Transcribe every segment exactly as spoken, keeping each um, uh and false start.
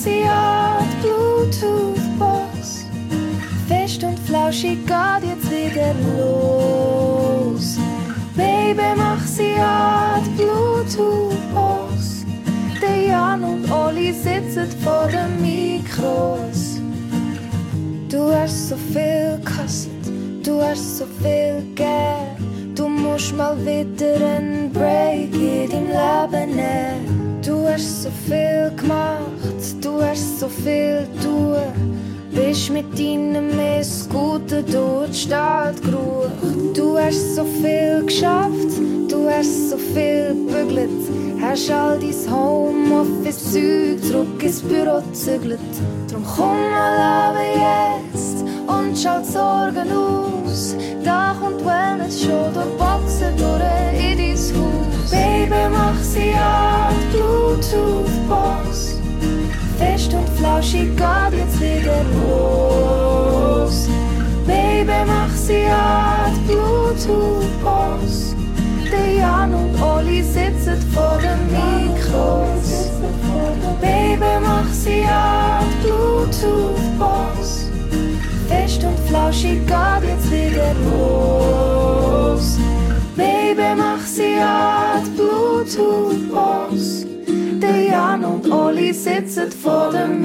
sie hat Bluetooth-Box. Fest und flauschig geht jetzt wieder los. Baby, mach sie hat Bluetooth-Box. Der Jan und Olli sitzen vor den Mikros. Du hast so viel gekostet, du hast so viel gegeben. Du musst mal wieder einen Break in deinem Leben nehmen. Du hast so viel gemacht, du hast so viel tun. Bist mit deinem Scooter durch die Stadt gerufen. Du hast so viel geschafft, du hast so viel gebügelt. Hast all dein Homeoffice-Zeug zurück ins Büro gezügelt. Drum komm mal runter jetzt und schau die Sorgen aus. Da kommt Wellness schon durch Boxen durch in dein Haus. Baby, mach sie an die Bluetooth-Box. Fest und flauschig geht jetzt wieder los. Baby, mach sie an die Bluetooth-Box. Der Jan und Olli sitzen vor den Mikros. Baby, mach sie an die Bluetooth-Box. Fest und flauschig geht jetzt wieder los. Baby, mach sie an die Bluetooth-Box. Der Jan und Olli sitzen vor den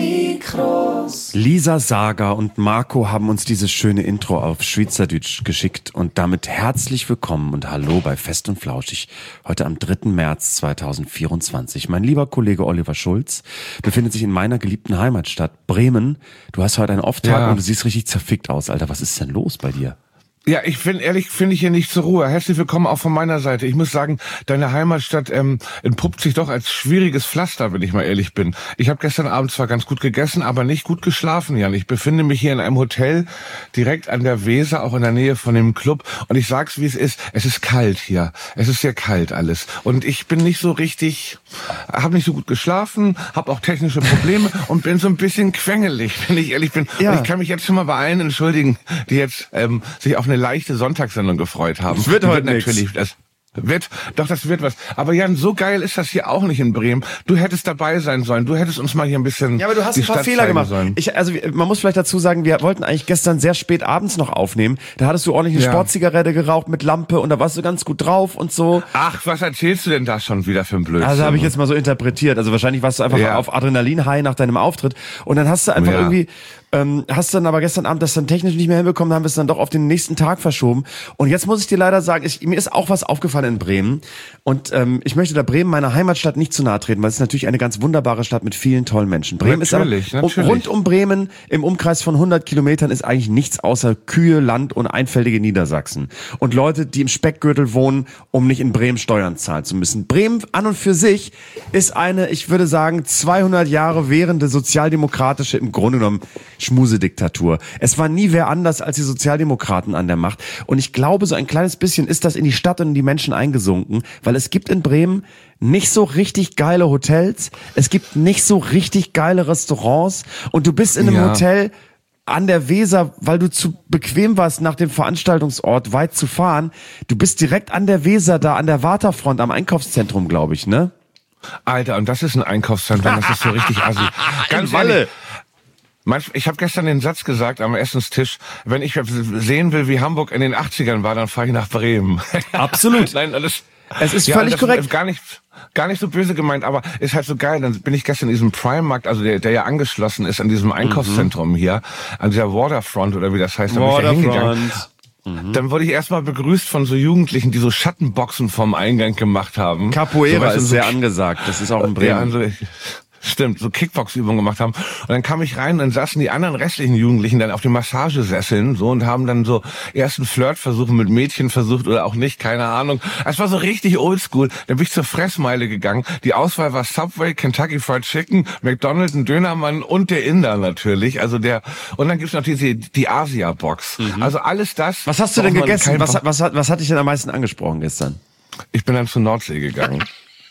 Mikros. Lisa Sager und Marco haben uns dieses schöne Intro auf Schweizerdeutsch geschickt und damit herzlich willkommen und hallo bei Fest und Flauschig. Heute am dritten März zweitausendvierundzwanzig. Mein lieber Kollege Oliver Schulz befindet sich in meiner geliebten Heimatstadt Bremen. Du hast heute einen Off-Tag Ja. und du siehst richtig zerfickt aus, Alter. Was ist denn los bei dir? Ja, ich finde, ehrlich, finde ich hier nicht zur Ruhe. Herzlich willkommen auch von meiner Seite. Ich muss sagen, deine Heimatstadt ähm, entpuppt sich doch als schwieriges Pflaster, wenn ich mal ehrlich bin. Ich habe gestern Abend zwar ganz gut gegessen, aber nicht gut geschlafen, Jan. Ich befinde mich hier in einem Hotel direkt an der Weser, auch in der Nähe von dem Club. Und ich sag's, wie es ist. Es ist kalt hier. Es ist sehr kalt alles. Und ich bin nicht so richtig, habe nicht so gut geschlafen, habe auch technische Probleme und bin so ein bisschen quengelig, wenn ich ehrlich bin. Ja. Und ich kann mich jetzt schon mal bei allen entschuldigen, die jetzt ähm, sich auf eine leichte Sonntagssendung gefreut haben. Es wird heute Die natürlich, das wird, doch das wird was. Aber Jan, so geil ist das hier auch nicht in Bremen. Du hättest dabei sein sollen. Du hättest uns mal hier ein bisschen Ja, aber du hast die ein paar Stadt Fehler zeigen gemacht. sollen. Ich, also man muss vielleicht dazu sagen, wir wollten eigentlich gestern sehr spät abends noch aufnehmen. Da hattest du ordentlich eine Ja. Sportzigarette geraucht mit Lampe und da warst du ganz gut drauf und so. Ach, was erzählst du denn da schon wieder für ein Blödsinn? Also habe ich jetzt mal so interpretiert. Also wahrscheinlich warst du einfach Ja. auf Adrenalin-High nach deinem Auftritt und dann hast du einfach Ja. irgendwie, ähm, hast dann aber gestern Abend das dann technisch nicht mehr hinbekommen, dann haben wir es dann doch auf den nächsten Tag verschoben. Und jetzt muss ich dir leider sagen, ich, mir ist auch was aufgefallen in Bremen und ähm, ich möchte da Bremen, meiner Heimatstadt, nicht zu nahe treten, weil es ist natürlich eine ganz wunderbare Stadt mit vielen tollen Menschen. Bremen Natürlich, ist aber, um, natürlich. rund um Bremen im Umkreis von hundert Kilometern ist eigentlich nichts außer Kühe, Land und einfältige Niedersachsen. Und Leute, die im Speckgürtel wohnen, um nicht in Bremen Steuern zahlen zu müssen. Bremen an und für sich ist eine, ich würde sagen, zweihundert Jahre währende sozialdemokratische, im Grunde genommen Schmusediktatur. Es war nie wer anders als die Sozialdemokraten an der Macht. Und ich glaube, so ein kleines bisschen ist das in die Stadt und in die Menschen eingesunken, weil es gibt in Bremen nicht so richtig geile Hotels, es gibt nicht so richtig geile Restaurants und du bist in einem Ja. Hotel an der Weser, weil du zu bequem warst, nach dem Veranstaltungsort weit zu fahren. Du bist direkt an der Weser, da an der Waterfront am Einkaufszentrum, glaube ich, ne? Alter, und das ist ein Einkaufszentrum, das ist so richtig assi. Ganz Walle. ehrlich, manch- ich habe gestern den Satz gesagt am Essenstisch, wenn ich sehen will, wie Hamburg in den achtzigern war, dann fahre ich nach Bremen. Absolut. Nein, alles. Es ist Ja, völlig das korrekt. Ist gar nicht, gar nicht so böse gemeint, aber ist halt so geil. Dann bin ich gestern in diesem Primarkt, also der, der ja angeschlossen ist an diesem Einkaufszentrum hier, an dieser Waterfront oder wie das heißt, da bin ich da hingegangen. Dann wurde ich erstmal begrüßt von so Jugendlichen, die so Schattenboxen vom Eingang gemacht haben. Capoeira so, weißt du, ist so sehr angesagt. Das ist auch in Ja, Bremen. also ich, stimmt, so Kickbox-Übungen gemacht haben. Und dann kam ich rein und dann saßen die anderen restlichen Jugendlichen dann auf den Massagesesseln so und haben dann so ersten Flirtversuche mit Mädchen versucht oder auch nicht, keine Ahnung. Es war so richtig oldschool. Dann bin ich zur Fressmeile gegangen. Die Auswahl war Subway, Kentucky Fried Chicken, McDonald's, ein Dönermann und der Inder natürlich. Also der, und dann gibt's noch die, die Asia-Box. Also alles das. Was hast du denn braucht man gegessen? kein- Was, was, hat, was hat dich denn am meisten angesprochen gestern? Ich bin dann zur Nordsee gegangen.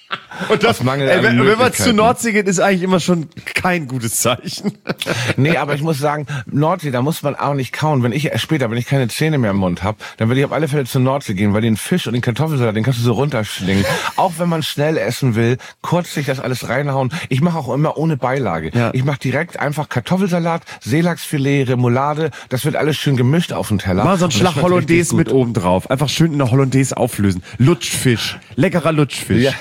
Und das, Mangel ey, an wenn, wenn man zur Möglichkeiten. Nordsee geht, ist eigentlich immer schon kein gutes Zeichen. Nee, aber ich muss sagen, Nordsee, da muss man auch nicht kauen. Wenn ich später, wenn ich keine Zähne mehr im Mund habe, dann würde ich auf alle Fälle zur Nordsee gehen, weil den Fisch und den Kartoffelsalat, den kannst du so runterschlingen. Auch wenn man schnell essen will, kurz sich das alles reinhauen. Ich mache auch immer ohne Beilage. Ja. Ich mache direkt einfach Kartoffelsalat, Seelachsfilet, Remoulade. Das wird alles schön gemischt auf dem Teller. Mal so ein Und das Schlag schmeckt richtig Hollandaise gut. mit oben drauf. Einfach schön in der Hollandaise auflösen. Lutschfisch. Leckerer Lutschfisch. Ja.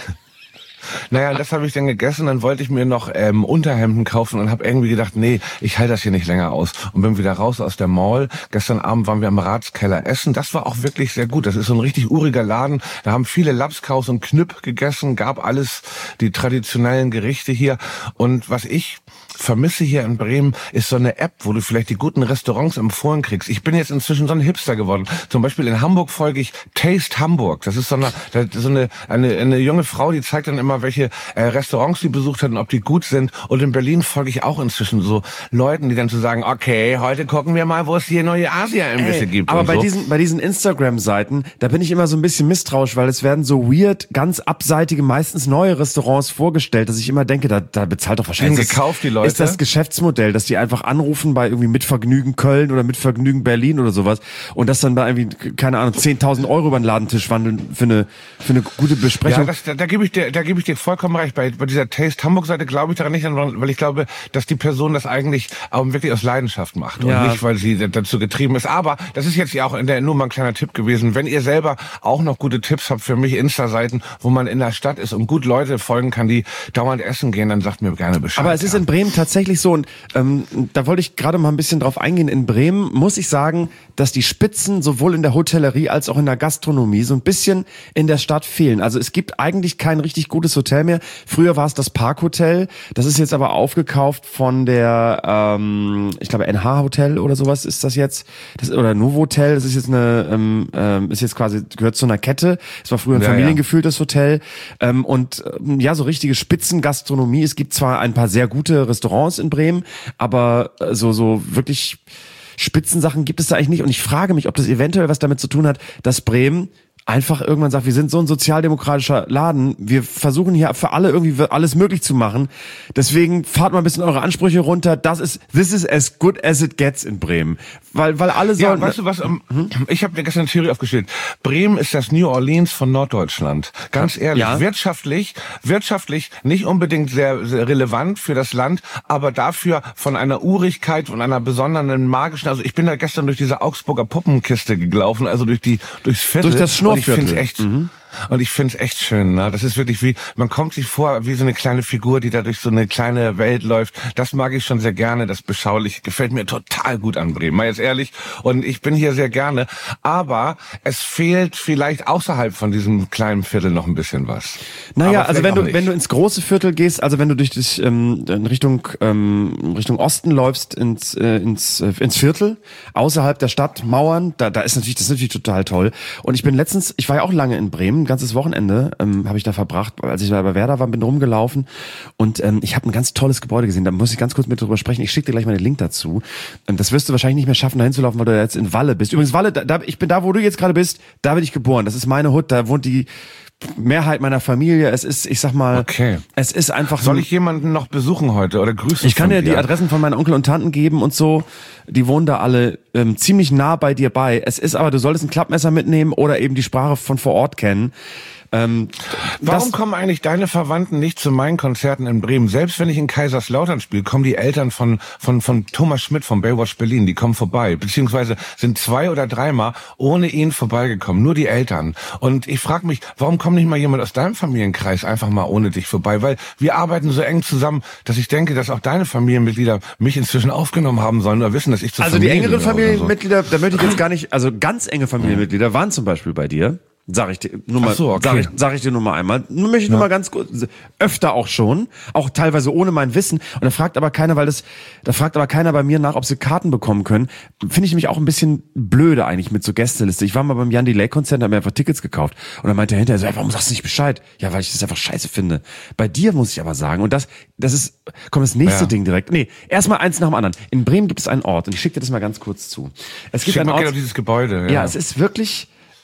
Naja, das habe ich dann gegessen, dann wollte ich mir noch ähm, Unterhemden kaufen und habe irgendwie gedacht, nee, ich halte das hier nicht länger aus. Und bin wieder raus aus der Mall. Gestern Abend waren wir am Ratskeller essen. Das war auch wirklich sehr gut. Das ist so ein richtig uriger Laden. Da haben viele Lapskaus und Knüpp gegessen, gab alles, die traditionellen Gerichte hier. Und was ich vermisse hier in Bremen, ist so eine App, wo du vielleicht die guten Restaurants empfohlen kriegst. Ich bin jetzt inzwischen so ein Hipster geworden. Zum Beispiel in Hamburg folge ich Taste Hamburg. Das ist so eine, so eine, eine, eine junge Frau, die zeigt dann immer, welche äh, Restaurants sie besucht hat und ob die gut sind. Und in Berlin folge ich auch inzwischen so Leuten, die dann zu sagen, okay, heute gucken wir mal, wo es hier neue Asia-Imbisse Ey, gibt. aber und bei so. diesen, bei diesen Instagram-Seiten, da bin ich immer so ein bisschen misstrauisch, weil es werden so weird, ganz abseitige, meistens neue Restaurants vorgestellt, dass ich immer denke, da, da bezahlt doch wahrscheinlich. Sind gekauft, die Leute? Ist das Geschäftsmodell, dass die einfach anrufen bei irgendwie Mitvergnügen Köln oder Mitvergnügen Berlin oder sowas und das dann da irgendwie, keine Ahnung, zehntausend Euro über den Ladentisch wandeln für eine, für eine gute Besprechung. Ja, das, da, da gebe ich dir, da gebe ich dir vollkommen recht. Bei, bei dieser Taste Hamburg-Seite glaube ich daran nicht, weil ich glaube, dass die Person das eigentlich auch wirklich aus Leidenschaft macht Ja. und nicht, weil sie dazu getrieben ist. Aber das ist jetzt ja auch in der, nur mal ein kleiner Tipp gewesen. Wenn ihr selber auch noch gute Tipps habt für mich, Insta-Seiten, wo man in der Stadt ist und gut Leute folgen kann, die dauernd essen gehen, dann sagt mir gerne Bescheid. Aber es ist ja. in Bremen tatsächlich so, und ähm, da wollte ich gerade mal ein bisschen drauf eingehen. In Bremen muss ich sagen, dass die Spitzen sowohl in der Hotellerie als auch in der Gastronomie so ein bisschen in der Stadt fehlen. Also es gibt eigentlich kein richtig gutes Hotel mehr. Früher war es das Parkhotel, das ist jetzt aber aufgekauft von der, ähm, ich glaube N H Hotel oder sowas ist das jetzt, das, oder Novotel, das ist jetzt eine, ähm, ähm, ist jetzt quasi, gehört zu einer Kette. Es war früher ein Ja, familiengeführtes Hotel, ähm, und ähm, ja, so richtige Spitzengastronomie. Es gibt zwar ein paar sehr gute Restaurants in Bremen, aber äh, so, so wirklich Spitzensachen gibt es da eigentlich nicht. Und ich frage mich, ob das eventuell was damit zu tun hat, dass Bremen einfach irgendwann sagt, wir sind so ein sozialdemokratischer Laden, wir versuchen hier für alle irgendwie alles möglich zu machen. Deswegen fahrt mal ein bisschen eure Ansprüche runter. Das ist, this is as good as it gets in Bremen. Weil, weil alle Ja, sollen... weißt du was, ähm, ich habe mir gestern eine Theorie aufgestellt. Bremen ist das New Orleans von Norddeutschland. Ganz ehrlich, Ja. wirtschaftlich, wirtschaftlich nicht unbedingt sehr, sehr relevant für das Land, aber dafür von einer Urigkeit und einer besonderen magischen, also ich bin da gestern durch diese Augsburger Puppenkiste gelaufen, also durch die, durchs Viertel. Durch das Schnurrviertel. Und ich finde es echt, und ich finde es echt schön, ne? Das ist wirklich wie, man kommt sich vor wie so eine kleine Figur, die da durch so eine kleine Welt läuft. Das mag ich schon sehr gerne, das Beschauliche gefällt mir total gut an Bremen, mal jetzt ehrlich. Und ich bin hier sehr gerne, aber es fehlt vielleicht außerhalb von diesem kleinen Viertel noch ein bisschen was. Naja, Aber also vielleicht wenn auch du nicht. wenn du ins große Viertel gehst, also wenn du durch das ähm, in Richtung ähm, Richtung Osten läufst ins äh, ins äh, ins Viertel außerhalb der Stadt Mauern, da da ist natürlich das ist natürlich total toll. Und ich bin letztens, ich war ja auch lange in Bremen, ein ganzes Wochenende ähm, habe ich da verbracht, als ich bei Werder war, bin rumgelaufen und ähm, ich habe ein ganz tolles Gebäude gesehen. Da muss ich ganz kurz mit drüber sprechen. Ich schicke dir gleich mal den Link dazu. Ähm, das wirst du wahrscheinlich nicht mehr schaffen, dahin zu laufen, weil du jetzt in Walle bist. Übrigens Walle, da, da, ich bin da, wo du jetzt gerade bist. Da bin ich geboren. Das ist meine Hut. Da wohnt die Mehrheit meiner Familie. Es ist, ich sag mal, Okay. es ist einfach. Soll ein- ich jemanden noch besuchen heute oder grüßen? Ich kann von dir die Adressen von meinen Onkel und Tanten geben und so. Die wohnen da alle ähm, ziemlich nah bei dir bei. Es ist aber, du solltest ein Klappmesser mitnehmen oder eben die Sprache von vor Ort kennen. Ähm, Warum das, kommen eigentlich deine Verwandten nicht zu meinen Konzerten in Bremen? Selbst wenn ich in Kaiserslautern spiele, kommen die Eltern von von von Thomas Schmidt von Baywatch Berlin, die kommen vorbei, beziehungsweise sind zwei oder dreimal ohne ihn vorbeigekommen, nur die Eltern. Und ich frage mich, warum kommt nicht mal jemand aus deinem Familienkreis einfach mal ohne dich vorbei? Weil wir arbeiten so eng zusammen, dass ich denke, dass auch deine Familienmitglieder mich inzwischen aufgenommen haben sollen oder wissen, dass ich zur also die Familie engeren gehöre oder so. Familienmitglieder, da möchte ich jetzt gar nicht, also ganz enge Familienmitglieder waren zum Beispiel bei dir. Sag ich dir nur mal, Ach so, okay. sag ich, sag ich dir nur mal einmal. Nur möchte ich nur mal ganz kurz, öfter auch schon, auch teilweise ohne mein Wissen. Und da fragt aber keiner, weil das, da fragt aber keiner bei mir nach, ob sie Karten bekommen können. Finde ich nämlich auch ein bisschen blöde eigentlich mit so Gästeliste. Ich war mal beim Jan Delay Konzert, hab mir einfach Tickets gekauft. Und dann meinte er hinterher so, ey, warum sagst du nicht Bescheid? Ja, weil ich das einfach scheiße finde. Bei dir muss ich aber sagen, und das, das ist, komm, das nächste Ja. Ding direkt. Nee, erstmal eins nach dem anderen. In Bremen gibt es einen Ort, und ich schicke dir das mal ganz kurz zu. Es gibt Schick einen mal Ort, gerne auf dieses Gebäude. ja, es ist wirklich,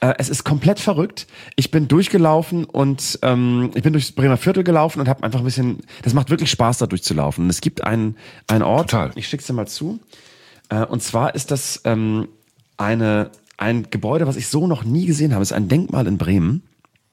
Äh, es ist komplett verrückt. Ich bin durchgelaufen und ähm, ich bin durchs Bremer Viertel gelaufen und habe einfach ein bisschen, das macht wirklich Spaß, da durchzulaufen. Und es gibt einen, einen Ort, Total. Ich schick's dir mal zu, äh, und zwar ist das ähm, eine, ein Gebäude, was ich so noch nie gesehen habe. Es ist ein Denkmal in Bremen.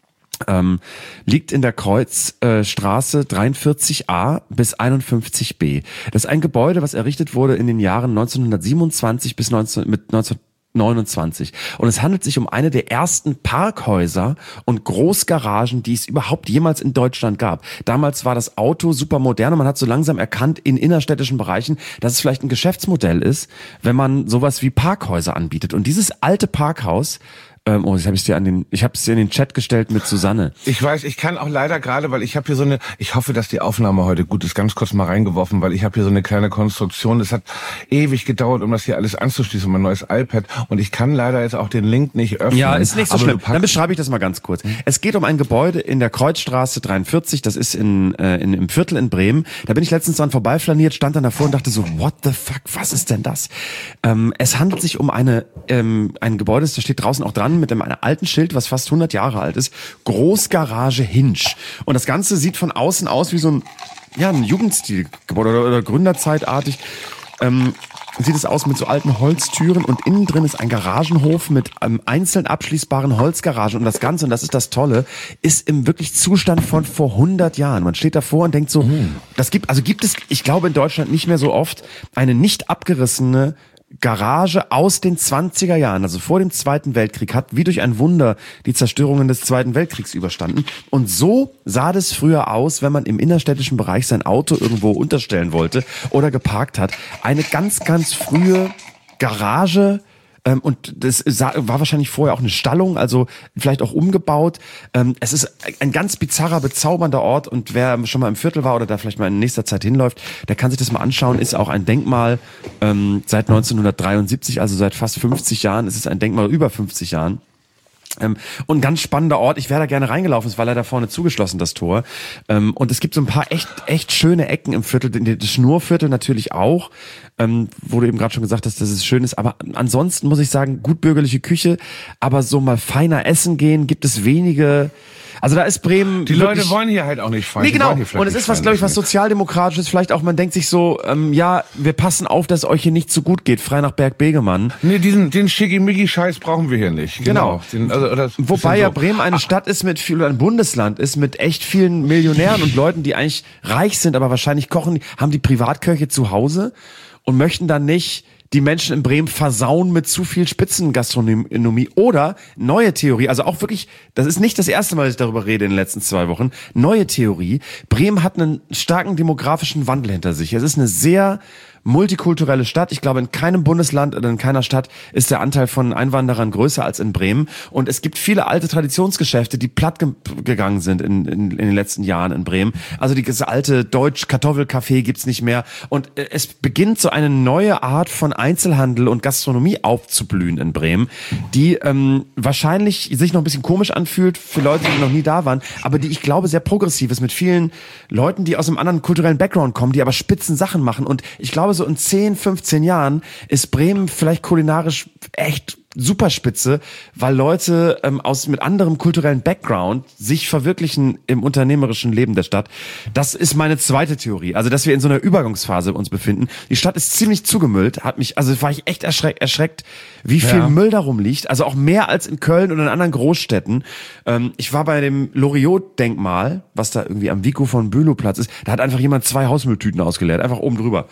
Ähm, liegt in der Kreuzstraße äh, dreiundvierzig a bis einundfünfzig b. Das ist ein Gebäude, was errichtet wurde in den Jahren neunzehnhundertsiebenundzwanzig bis neunzehn, mit neunzehnhundertneunundzwanzig. Und es handelt sich um eine der ersten Parkhäuser und Großgaragen, die es überhaupt jemals in Deutschland gab. Damals war das Auto super modern und man hat so langsam erkannt in innerstädtischen Bereichen, dass es vielleicht ein Geschäftsmodell ist, wenn man sowas wie Parkhäuser anbietet. Und dieses alte Parkhaus, Ähm, oh, jetzt habe ich dir an den, ich habe es dir in den Chat gestellt mit Susanne. Ich weiß, ich kann auch leider gerade, weil ich habe hier so eine, ich hoffe, dass die Aufnahme heute gut ist, ganz kurz mal reingeworfen, weil ich habe hier so eine kleine Konstruktion. Es hat ewig gedauert, um das hier alles anzuschließen, mein neues iPad. Und ich kann leider jetzt auch den Link nicht öffnen. Ja, ist nicht so schlimm. Dann beschreibe ich das mal ganz kurz. Es geht um ein Gebäude in der Kreuzstraße dreiundvierzig. Das ist in, äh, in im Viertel in Bremen. Da bin ich letztens dran vorbeiflaniert, stand dann davor und dachte so, what the fuck, was ist denn das? Ähm, es handelt sich um eine ähm, ein Gebäude, das steht draußen auch dran, mit einem, einem alten Schild, was fast hundert Jahre alt ist. Großgarage Hinsch. Und das Ganze sieht von außen aus wie so ein, ja, ein Jugendstilgebäude oder, oder Gründerzeitartig. Ähm, sieht es aus mit so alten Holztüren und innen drin ist ein Garagenhof mit ähm, einzeln abschließbaren Holzgaragen und das Ganze, und das ist das Tolle, ist im wirklich Zustand von vor hundert Jahren. Man steht davor und denkt so, hm. das gibt, also gibt es, ich glaube in Deutschland nicht mehr so oft, eine nicht abgerissene Garage aus den zwanziger Jahren, also vor dem Zweiten Weltkrieg, hat wie durch ein Wunder die Zerstörungen des Zweiten Weltkriegs überstanden. Und so sah das früher aus, wenn man im innerstädtischen Bereich sein Auto irgendwo unterstellen wollte oder geparkt hat. Eine ganz, ganz frühe Garage. Ähm, und das war wahrscheinlich vorher auch eine Stallung, also vielleicht auch umgebaut. Ähm, es ist ein ganz bizarrer, bezaubernder Ort und wer schon mal im Viertel war oder da vielleicht mal in nächster Zeit hinläuft, der kann sich das mal anschauen. Ist auch ein Denkmal ähm, seit neunzehnhundertdreiundsiebzig, also seit fast fünfzig Jahren. Es ist ein Denkmal über fünfzig Jahren. Ähm, und ein ganz spannender Ort. Ich wäre da gerne reingelaufen, es war leider vorne zugeschlossen, das Tor. Ähm, und es gibt so ein paar echt echt schöne Ecken im Viertel, das Schnurviertel natürlich auch, ähm, wo du eben gerade schon gesagt hast, dass es schön ist. Aber ansonsten muss ich sagen, gut bürgerliche Küche, aber so mal feiner essen gehen, gibt es wenige. Also da ist Bremen. Die Leute wollen hier halt auch nicht fein. Nee, genau. Und es ist was, glaube ich, was sozialdemokratisches. Vielleicht auch, man denkt sich so, ähm, ja, wir passen auf, dass es euch hier nicht so gut geht. Frei nach Berg-Begemann. Nee, diesen, den Schickimicki-Scheiß brauchen wir hier nicht. Genau. genau. Den, also, das Wobei ja so. Bremen eine Ach. Stadt ist mit viel, oder ein Bundesland ist mit echt vielen Millionären und Leuten, die eigentlich reich sind, aber wahrscheinlich kochen, haben die Privatköche zu Hause und möchten dann nicht die Menschen in Bremen versauen mit zu viel Spitzengastronomie. Oder neue Theorie, also auch wirklich, das ist nicht das erste Mal, dass ich darüber rede in den letzten zwei Wochen, neue Theorie, Bremen hat einen starken demografischen Wandel hinter sich. Es ist eine sehr multikulturelle Stadt. Ich glaube, in keinem Bundesland oder in keiner Stadt ist der Anteil von Einwanderern größer als in Bremen. Und es gibt viele alte Traditionsgeschäfte, die platt ge- gegangen sind in, in, in den letzten Jahren in Bremen. Also dieses alte Deutsch-Kartoffelcafé gibt's nicht mehr. Und es beginnt so eine neue Art von Einzelhandel und Gastronomie aufzublühen in Bremen, die ähm, wahrscheinlich sich noch ein bisschen komisch anfühlt für Leute, die noch nie da waren, aber die, ich glaube, sehr progressiv ist mit vielen Leuten, die aus einem anderen kulturellen Background kommen, die aber spitzen Sachen machen. Und ich glaube, so in zehn, fünfzehn Jahren ist Bremen vielleicht kulinarisch echt Superspitze, weil Leute ähm, aus mit anderem kulturellen Background sich verwirklichen im unternehmerischen Leben der Stadt. Das ist meine zweite Theorie. Also, dass wir in so einer Übergangsphase uns befinden. Die Stadt ist ziemlich zugemüllt, hat mich, also war ich echt erschreckt, erschreckt wie viel ja. Müll darum liegt. Also auch mehr als in Köln oder in anderen Großstädten. Ähm, ich war bei dem Loriot-Denkmal, was da irgendwie am Vico von Bülowplatz ist. Da hat einfach jemand zwei Hausmülltüten ausgeleert, einfach oben drüber.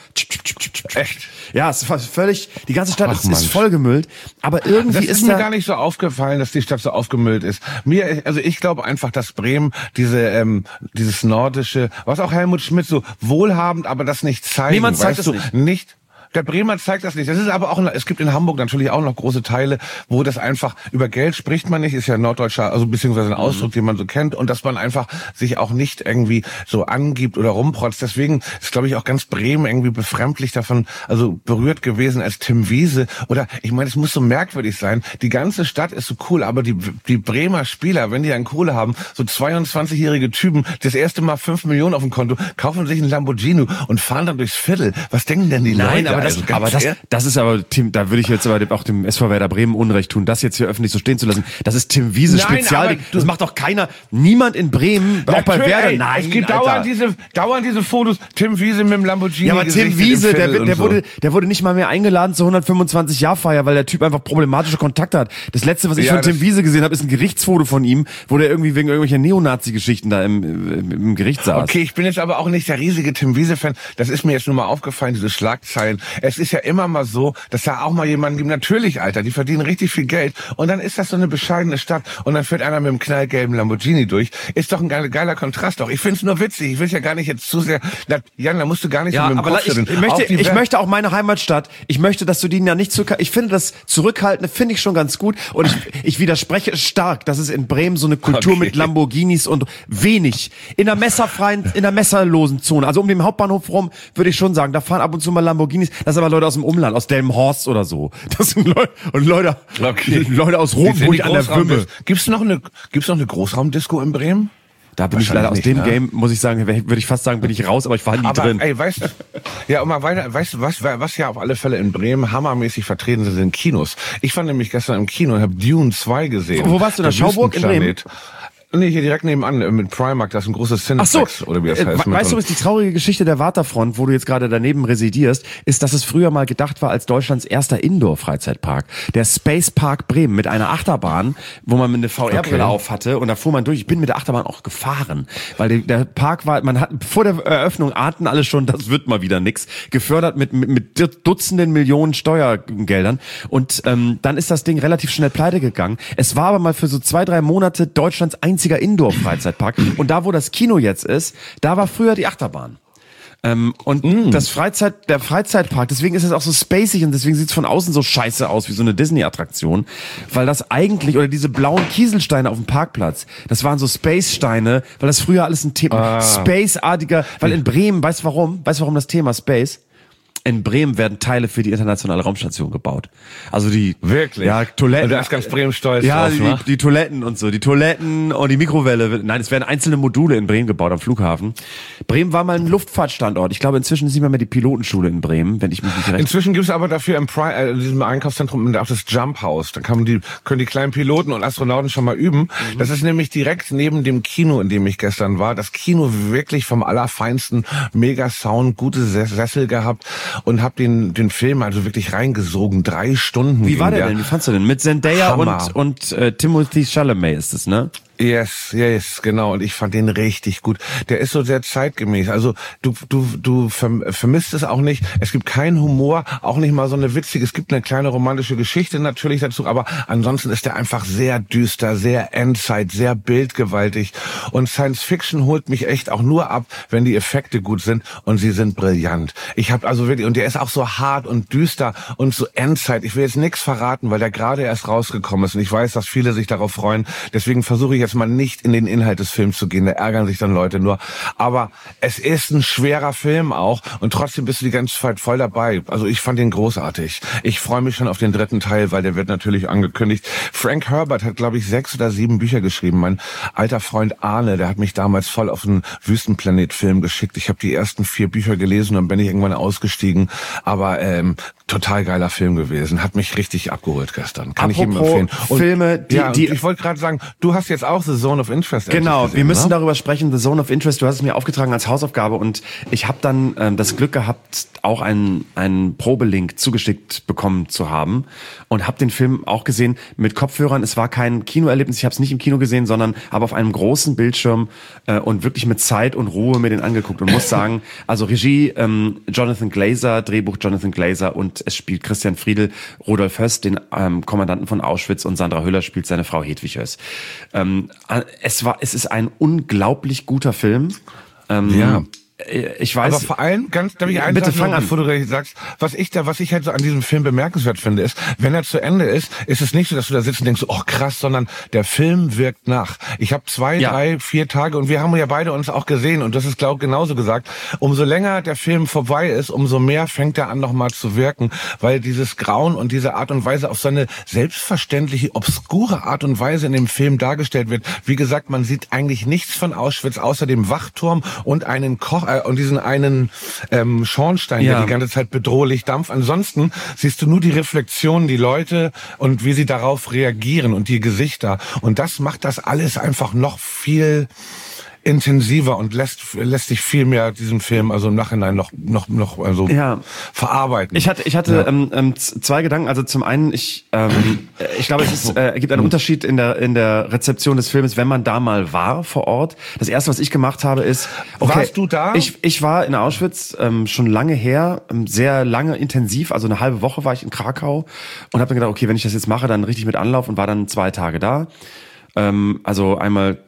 Echt? Ja, es war völlig, die ganze Stadt Ach, ist, ist vollgemüllt. Aber irgendwie das ist ist mir da gar nicht so aufgefallen, dass die Stadt so aufgemüllt ist. Mir, also ich glaube einfach, dass Bremen diese, ähm, dieses nordische, was auch Helmut Schmidt so wohlhabend, aber das nicht zeigen. Niemand zeigt weißt das du, nicht. nicht. Der Bremer zeigt das nicht. Das ist aber auch, es gibt in Hamburg natürlich auch noch große Teile, wo das einfach, über Geld spricht man nicht, ist ja ein norddeutscher, also beziehungsweise ein Ausdruck, mhm. den man so kennt, und dass man einfach sich auch nicht irgendwie so angibt oder rumprotzt. Deswegen ist, glaube ich, auch ganz Bremen irgendwie befremdlich davon, also berührt gewesen als Tim Wiese. Oder, ich meine, es muss so merkwürdig sein, die ganze Stadt ist so cool, aber die, die Bremer Spieler, wenn die dann Kohle haben, so zweiundzwanzigjährige Typen, das erste Mal fünf Millionen auf dem Konto, kaufen sich einen Lamborghini und fahren dann durchs Viertel. Was denken denn die Nein, Leute? aber aber das, also aber das, das ist aber, Tim, da würde ich jetzt aber auch dem S V Werder Bremen Unrecht tun, das jetzt hier öffentlich so stehen zu lassen. Das ist Tim Wiese Nein, Spezial. Das macht doch keiner, niemand in Bremen, auch bei Werder. Ey, Nein, es gibt Alter. dauernd diese, dauernd diese Fotos. Tim Wiese mit dem Lamborghini. Ja, aber Tim Wiese, der, der so. wurde, der wurde nicht mal mehr eingeladen zur hundertfünfundzwanzig Jahr Feier, weil der Typ einfach problematische Kontakte hat. Das letzte, was ich Ja, von Tim Wiese gesehen habe, ist ein Gerichtsfoto von ihm, wo der irgendwie wegen irgendwelcher Neonazi-Geschichten da im, im, im Gericht saß. Okay, ich bin jetzt aber auch nicht der riesige Tim Wiese-Fan. Das ist mir jetzt nur mal aufgefallen, diese Schlagzeilen. Es ist ja immer mal so, dass da auch mal jemanden gibt. Natürlich, Alter, die verdienen richtig viel Geld. Und dann ist das so eine bescheidene Stadt. Und dann fährt einer mit einem knallgelben Lamborghini durch. Ist doch ein geiler, geiler Kontrast. Auch ich find's nur witzig. Ich will ja gar nicht jetzt zu sehr... Na, Jan, da musst du gar nicht Ja, so mit dem aber Kopf ich, schütteln. ich, möchte, Auch die ich Wer- möchte auch meine Heimatstadt, ich möchte, dass du die ja nicht zurück... Ich finde das Zurückhaltende, finde ich schon ganz gut. Und ich, ich widerspreche stark, dass es in Bremen so eine Kultur Okay. mit Lamborghinis und wenig. In der messerfreien, in der messerlosen Zone. Also um den Hauptbahnhof rum, würde ich schon sagen, da fahren ab und zu mal Lamborghinis. Das sind aber Leute aus dem Umland, aus Delmenhorst oder so. Das sind Leute, und Leute, Okay. Leute aus Gibt's in die Rotenburg an der Großraum- Wümme. Gibt's noch eine, gibt's noch eine Großraumdisco in Bremen? Da bin ich leider aus Wahrscheinlich dem nicht, ne? Game, muss ich sagen, würde ich fast sagen, bin ich raus, aber ich war nie Aber drin. ey, weißt du, ja, und mal weiter, weißt du, was, was ja auf alle Fälle in Bremen hammermäßig vertreten sind, sind Kinos. Ich war nämlich gestern im Kino und habe Dune zwei gesehen. Wo warst du, in der Schauburg in Bremen? Wüstenplanet. Nee, hier direkt nebenan, äh, mit Primark, das ist ein großes Ach so, Cineplex, oder wie das äh, heißt. we- weißt du, was die traurige Geschichte der Waterfront, wo du jetzt gerade daneben residierst, ist, dass es früher mal gedacht war als Deutschlands erster Indoor-Freizeitpark. Der Space Park Bremen mit einer Achterbahn, wo man eine V R-Brille Okay. auf hatte und da fuhr man durch. Ich bin mit der Achterbahn auch gefahren, weil der, der Park war, man hat vor der Eröffnung ahnten alle schon, das wird mal wieder nix, gefördert mit, mit, mit Dutzenden Millionen Steuergeldern und ähm, dann ist das Ding relativ schnell pleite gegangen. Es war aber mal für so zwei, drei Monate Deutschlands einziger Indoor-Freizeitpark. Und da, wo das Kino jetzt ist, da war früher die Achterbahn. Ähm, und mm. das Freizeit, der Freizeitpark, deswegen ist es auch so spacig und deswegen sieht es von außen so scheiße aus wie so eine Disney-Attraktion, weil das eigentlich, oder diese blauen Kieselsteine auf dem Parkplatz, das waren so Space-Steine, weil das früher alles ein Thema, Ah. Space-artiger, weil in Bremen, weißt du warum? Weißt du warum das Thema Space? In Bremen werden Teile für die internationale Raumstation gebaut. Also die Wirklich? ja, Toiletten. Und da ist ganz Bremen stolz Ja, drauf, die, ne? die Toiletten und so. Die Toiletten und die Mikrowelle. Nein, es werden einzelne Module in Bremen gebaut am Flughafen. Bremen war mal ein Luftfahrtstandort. Ich glaube, inzwischen ist nicht mehr, mehr die Pilotenschule in Bremen, wenn ich mich nicht recht... Inzwischen gibt's aber dafür im Pri äh, in diesem Einkaufszentrum auch das Jump House. Da kann man die, können die kleinen Piloten und Astronauten schon mal üben. Mhm. Das ist nämlich direkt neben dem Kino, in dem ich gestern war. Das Kino wirklich vom allerfeinsten, mega Sound, gute Sessel gehabt und hab den den Film also wirklich reingesogen. Drei Stunden. Wie ging war der, der denn? Wie fandst du den? Mit Zendaya Hammer. und, und äh, Timothy Chalamet ist es, ne? Yes, yes, genau. Und ich fand den richtig gut. Der ist so sehr zeitgemäß. Also du du du verm- vermisst es auch nicht. Es gibt keinen Humor, auch nicht mal so eine witzige. Es gibt eine kleine romantische Geschichte natürlich dazu, aber ansonsten ist der einfach sehr düster, sehr Endzeit, sehr bildgewaltig. Und Science Fiction holt mich echt auch nur ab, wenn die Effekte gut sind und sie sind brillant. Ich habe also wirklich, und der ist auch so hart und düster und so Endzeit. Ich will jetzt nichts verraten, weil der gerade erst rausgekommen ist und ich weiß, dass viele sich darauf freuen. Deswegen versuche ich jetzt mal nicht in den Inhalt des Films zu gehen, da ärgern sich dann Leute nur. Aber es ist ein schwerer Film auch und trotzdem bist du die ganze Zeit voll dabei. Also ich fand den großartig. Ich freue mich schon auf den dritten Teil, weil der wird natürlich angekündigt. Frank Herbert hat, glaube ich, sechs oder sieben Bücher geschrieben. Mein alter Freund Arne, der hat mich damals voll auf einen Wüstenplanet-Film geschickt. Ich habe die ersten vier Bücher gelesen und bin ich irgendwann ausgestiegen. Aber ähm, total geiler Film gewesen. Hat mich richtig abgeholt gestern. Kann ich jedem Apropos empfehlen. Und, Filme, die- ja, und die- ich wollte gerade sagen, du hast jetzt auch The Zone of Interest. Genau, gesehen, wir müssen ne? darüber sprechen, The Zone of Interest. Du hast es mir aufgetragen als Hausaufgabe und ich habe dann ähm, das Glück gehabt, auch einen, einen Probelink zugeschickt bekommen zu haben und habe den Film auch gesehen mit Kopfhörern. Es war kein Kinoerlebnis, ich habe es nicht im Kino gesehen, sondern habe auf einem großen Bildschirm äh, und wirklich mit Zeit und Ruhe mir den angeguckt und muss sagen, also Regie ähm, Jonathan Glazer, Drehbuch Jonathan Glazer und es spielt Christian Friedel, Rudolf Höss, den ähm, Kommandanten von Auschwitz und Sandra Hüller spielt seine Frau Hedwig Höss. Ähm, es war, es ist ein unglaublich guter Film. Ähm, Ja. Ich weiß. Aber vor allem, ganz, darf ich einen Bitte Satz fang noch, an. bevor du gleich sagst, was ich da, was ich halt so an diesem Film bemerkenswert finde, ist, wenn er zu Ende ist, ist es nicht so, dass du da sitzt und denkst, oh krass, sondern der Film wirkt nach. Ich habe zwei, Ja. drei, vier Tage und wir haben ja beide uns auch gesehen und das ist, glaube ich, genauso gesagt. Umso länger der Film vorbei ist, umso mehr fängt er an, nochmal zu wirken, weil dieses Grauen und diese Art und Weise auf so eine selbstverständliche, obskure Art und Weise in dem Film dargestellt wird. Wie gesagt, man sieht eigentlich nichts von Auschwitz außer dem Wachturm und einen Koch, äh, und diesen einen ähm, Schornstein, ja. der die ganze Zeit bedrohlich dampft. Ansonsten siehst du nur die Reflexion, die Leute und wie sie darauf reagieren und die Gesichter. Und das macht das alles einfach noch viel intensiver und lässt lässt sich viel mehr diesen Film also im Nachhinein noch noch noch also ja. verarbeiten. Ich hatte ich hatte ja. ähm, ähm, zwei Gedanken. Also zum einen ich ähm, ich glaube es ist, äh, gibt einen Unterschied in der in der Rezeption des Films, wenn man da mal war vor Ort. Das erste, was ich gemacht habe, ist okay, warst du da? Ich ich war in Auschwitz ähm, schon lange her, ähm, sehr lange intensiv. Also eine halbe Woche war ich in Krakau und habe dann gedacht, okay, wenn ich das jetzt mache, dann richtig mit Anlauf und war dann zwei Tage da. Also einmal,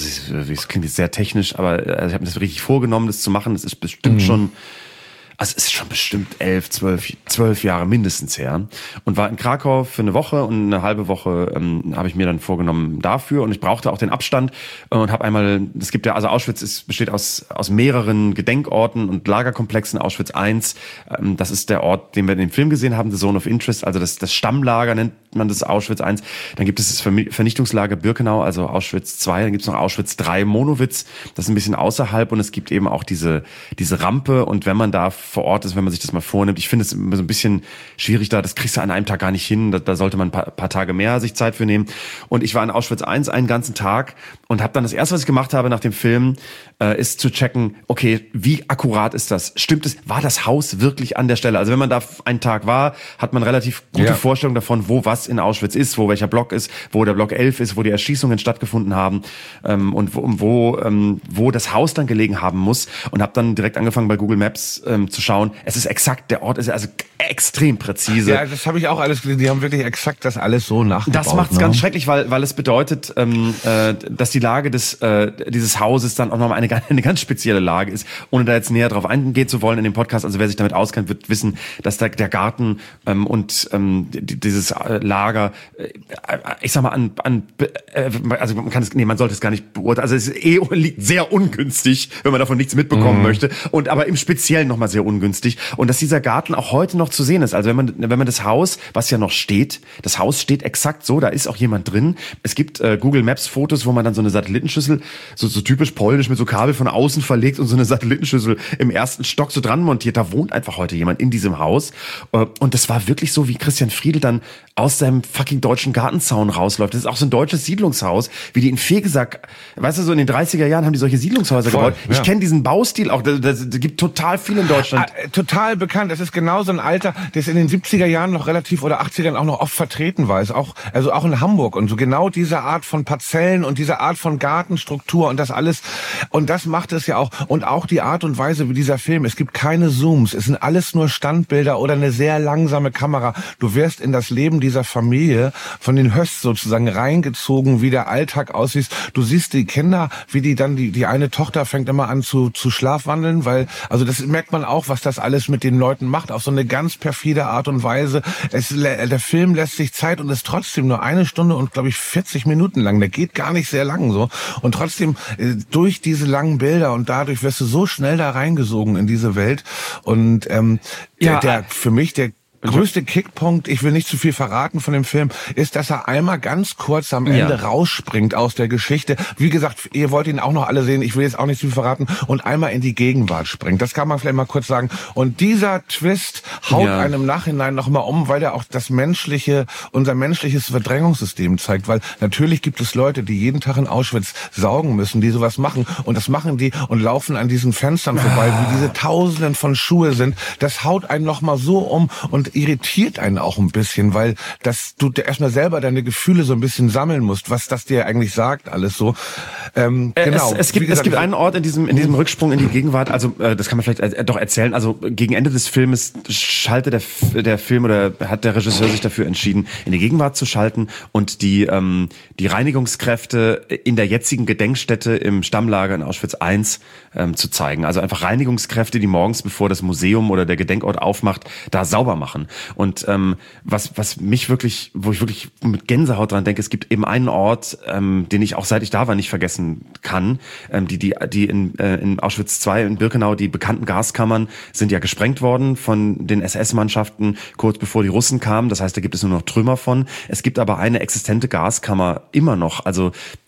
es klingt jetzt sehr technisch, aber also ich habe mir das richtig vorgenommen, das zu machen. Das ist bestimmt mhm. schon, also es ist schon bestimmt elf, zwölf, zwölf Jahre mindestens her. Und war in Krakau für eine Woche und eine halbe Woche ähm, habe ich mir dann vorgenommen dafür. Und ich brauchte auch den Abstand und habe einmal, es gibt ja, also Auschwitz ist, besteht aus aus mehreren Gedenkorten und Lagerkomplexen. Auschwitz eins, ähm, das ist der Ort, den wir in dem Film gesehen haben, The Zone of Interest, also das, das Stammlager nennt man das Auschwitz eins. Dann gibt es das Vernichtungslager Birkenau, also Auschwitz zwei. Dann gibt es noch Auschwitz drei, Monowitz. Das ist ein bisschen außerhalb und es gibt eben auch diese diese Rampe. Und wenn man da vor Ort ist, wenn man sich das mal vornimmt, ich finde es immer so ein bisschen schwierig da, das kriegst du an einem Tag gar nicht hin. Da, da sollte man ein paar, paar Tage mehr sich Zeit für nehmen. Und ich war in Auschwitz eins einen ganzen Tag und habe dann das erste, was ich gemacht habe nach dem Film, äh, ist zu checken, okay, wie akkurat ist das? Stimmt es? War das Haus wirklich an der Stelle? Also wenn man da einen Tag war, hat man relativ gute ja. Vorstellung davon, wo was in Auschwitz ist, wo welcher Block ist, wo der Block elf ist, wo die Erschießungen stattgefunden haben ähm, und wo, wo, ähm, wo das Haus dann gelegen haben muss. Und habe dann direkt angefangen bei Google Maps ähm, zu schauen. Es ist exakt, der Ort ist also extrem präzise. Ja, das habe ich auch alles gelesen. Die haben wirklich exakt das alles so nachgebaut. Das macht's ne? ganz schrecklich, weil weil es bedeutet, ähm, äh, dass die Lage des äh, dieses Hauses dann auch nochmal eine, eine ganz spezielle Lage ist. Ohne da jetzt näher drauf eingehen zu wollen in dem Podcast, also wer sich damit auskennt, wird wissen, dass da der Garten ähm, und ähm, dieses äh, Lager, äh, ich sag mal, an, an äh, also man kann es, nee, man sollte es gar nicht beurteilen. Also es ist eh liegt sehr ungünstig, wenn man davon nichts mitbekommen mhm. möchte. Und aber im Speziellen nochmal sehr ungünstig. Und dass dieser Garten auch heute noch zu sehen ist. Also wenn man, wenn man das Haus, was ja noch steht, das Haus steht exakt so, da ist auch jemand drin. Es gibt äh, Google Maps Fotos, wo man dann so eine Satellitenschüssel, so, so typisch polnisch mit so Kabel von außen verlegt und so eine Satellitenschüssel im ersten Stock so dran montiert. Da wohnt einfach heute jemand in diesem Haus. Äh, und das war wirklich so, wie Christian Friedl dann aus seinem fucking deutschen Gartenzaun rausläuft. Das ist auch so ein deutsches Siedlungshaus, wie die in Fegesack, weißt du, so in den dreißiger Jahren haben die solche Siedlungshäuser Voll, gebaut. Ich ja. kenne diesen Baustil auch, das, das, das gibt total viel in Deutschland. Ah, total bekannt. Das ist genau so ein Alter, das in den siebziger Jahren noch relativ oder achtzigern auch noch oft vertreten war. Ist auch, also auch in Hamburg und so genau diese Art von Parzellen und diese Art von Gartenstruktur und das alles. Und das macht es ja auch. Und auch die Art und Weise, wie dieser Film. Es gibt keine Zooms. Es sind alles nur Standbilder oder eine sehr langsame Kamera. Du wirst in das Leben dieser Familie von den Höss sozusagen reingezogen, wie der Alltag aussieht. Du siehst die Kinder, wie die dann, die, die eine Tochter fängt immer an zu, zu schlafwandeln, weil, also das merkt man auch, was das alles mit den Leuten macht, auf so eine ganz perfide Art und Weise. Es, der Film lässt sich Zeit und ist trotzdem nur eine Stunde und, glaube ich, vierzig Minuten lang. Der geht gar nicht sehr lang so. Und trotzdem, durch diese langen Bilder und dadurch wirst du so schnell da reingesogen in diese Welt. Und ähm, ja, der, der für mich, der größte Kickpunkt, ich will nicht zu viel verraten von dem Film, ist, dass er einmal ganz kurz am Ende ja. rausspringt aus der Geschichte. Wie gesagt, ihr wollt ihn auch noch alle sehen, ich will jetzt auch nicht zu viel verraten, und einmal in die Gegenwart springt. Das kann man vielleicht mal kurz sagen. Und dieser Twist haut ja. einem im Nachhinein noch mal um, weil er auch das menschliche, unser menschliches Verdrängungssystem zeigt. Weil natürlich gibt es Leute, die jeden Tag in Auschwitz saugen müssen, die sowas machen. Und das machen die und laufen an diesen Fenstern vorbei, wie diese Tausenden von Schuhe sind. Das haut einen noch mal so um und irritiert einen auch ein bisschen, weil das du erstmal selber deine Gefühle so ein bisschen sammeln musst, was das dir eigentlich sagt, alles so. Ähm, äh, genau. Es, es gibt, gesagt, es gibt einen Ort in diesem, in diesem Rücksprung in die Gegenwart, also äh, das kann man vielleicht äh, doch erzählen, also gegen Ende des Filmes schaltet der, der Film oder hat der Regisseur sich dafür entschieden, in die Gegenwart zu schalten und die, ähm, die Reinigungskräfte in der jetzigen Gedenkstätte im Stammlager in Auschwitz eins ähm, zu zeigen. Also einfach Reinigungskräfte, die morgens, bevor das Museum oder der Gedenkort aufmacht, da sauber machen. Und ähm, was was mich wirklich, wo ich wirklich mit Gänsehaut dran denke, es gibt eben einen Ort, ähm, den ich auch seit ich da war nicht vergessen kann. Ähm, die die die in, äh, in Auschwitz zwei in Birkenau, die bekannten Gaskammern sind ja gesprengt worden von den S S-Mannschaften kurz bevor die Russen kamen. Das heißt, da gibt es nur noch Trümmer von. Es gibt aber eine existente Gaskammer immer noch. Also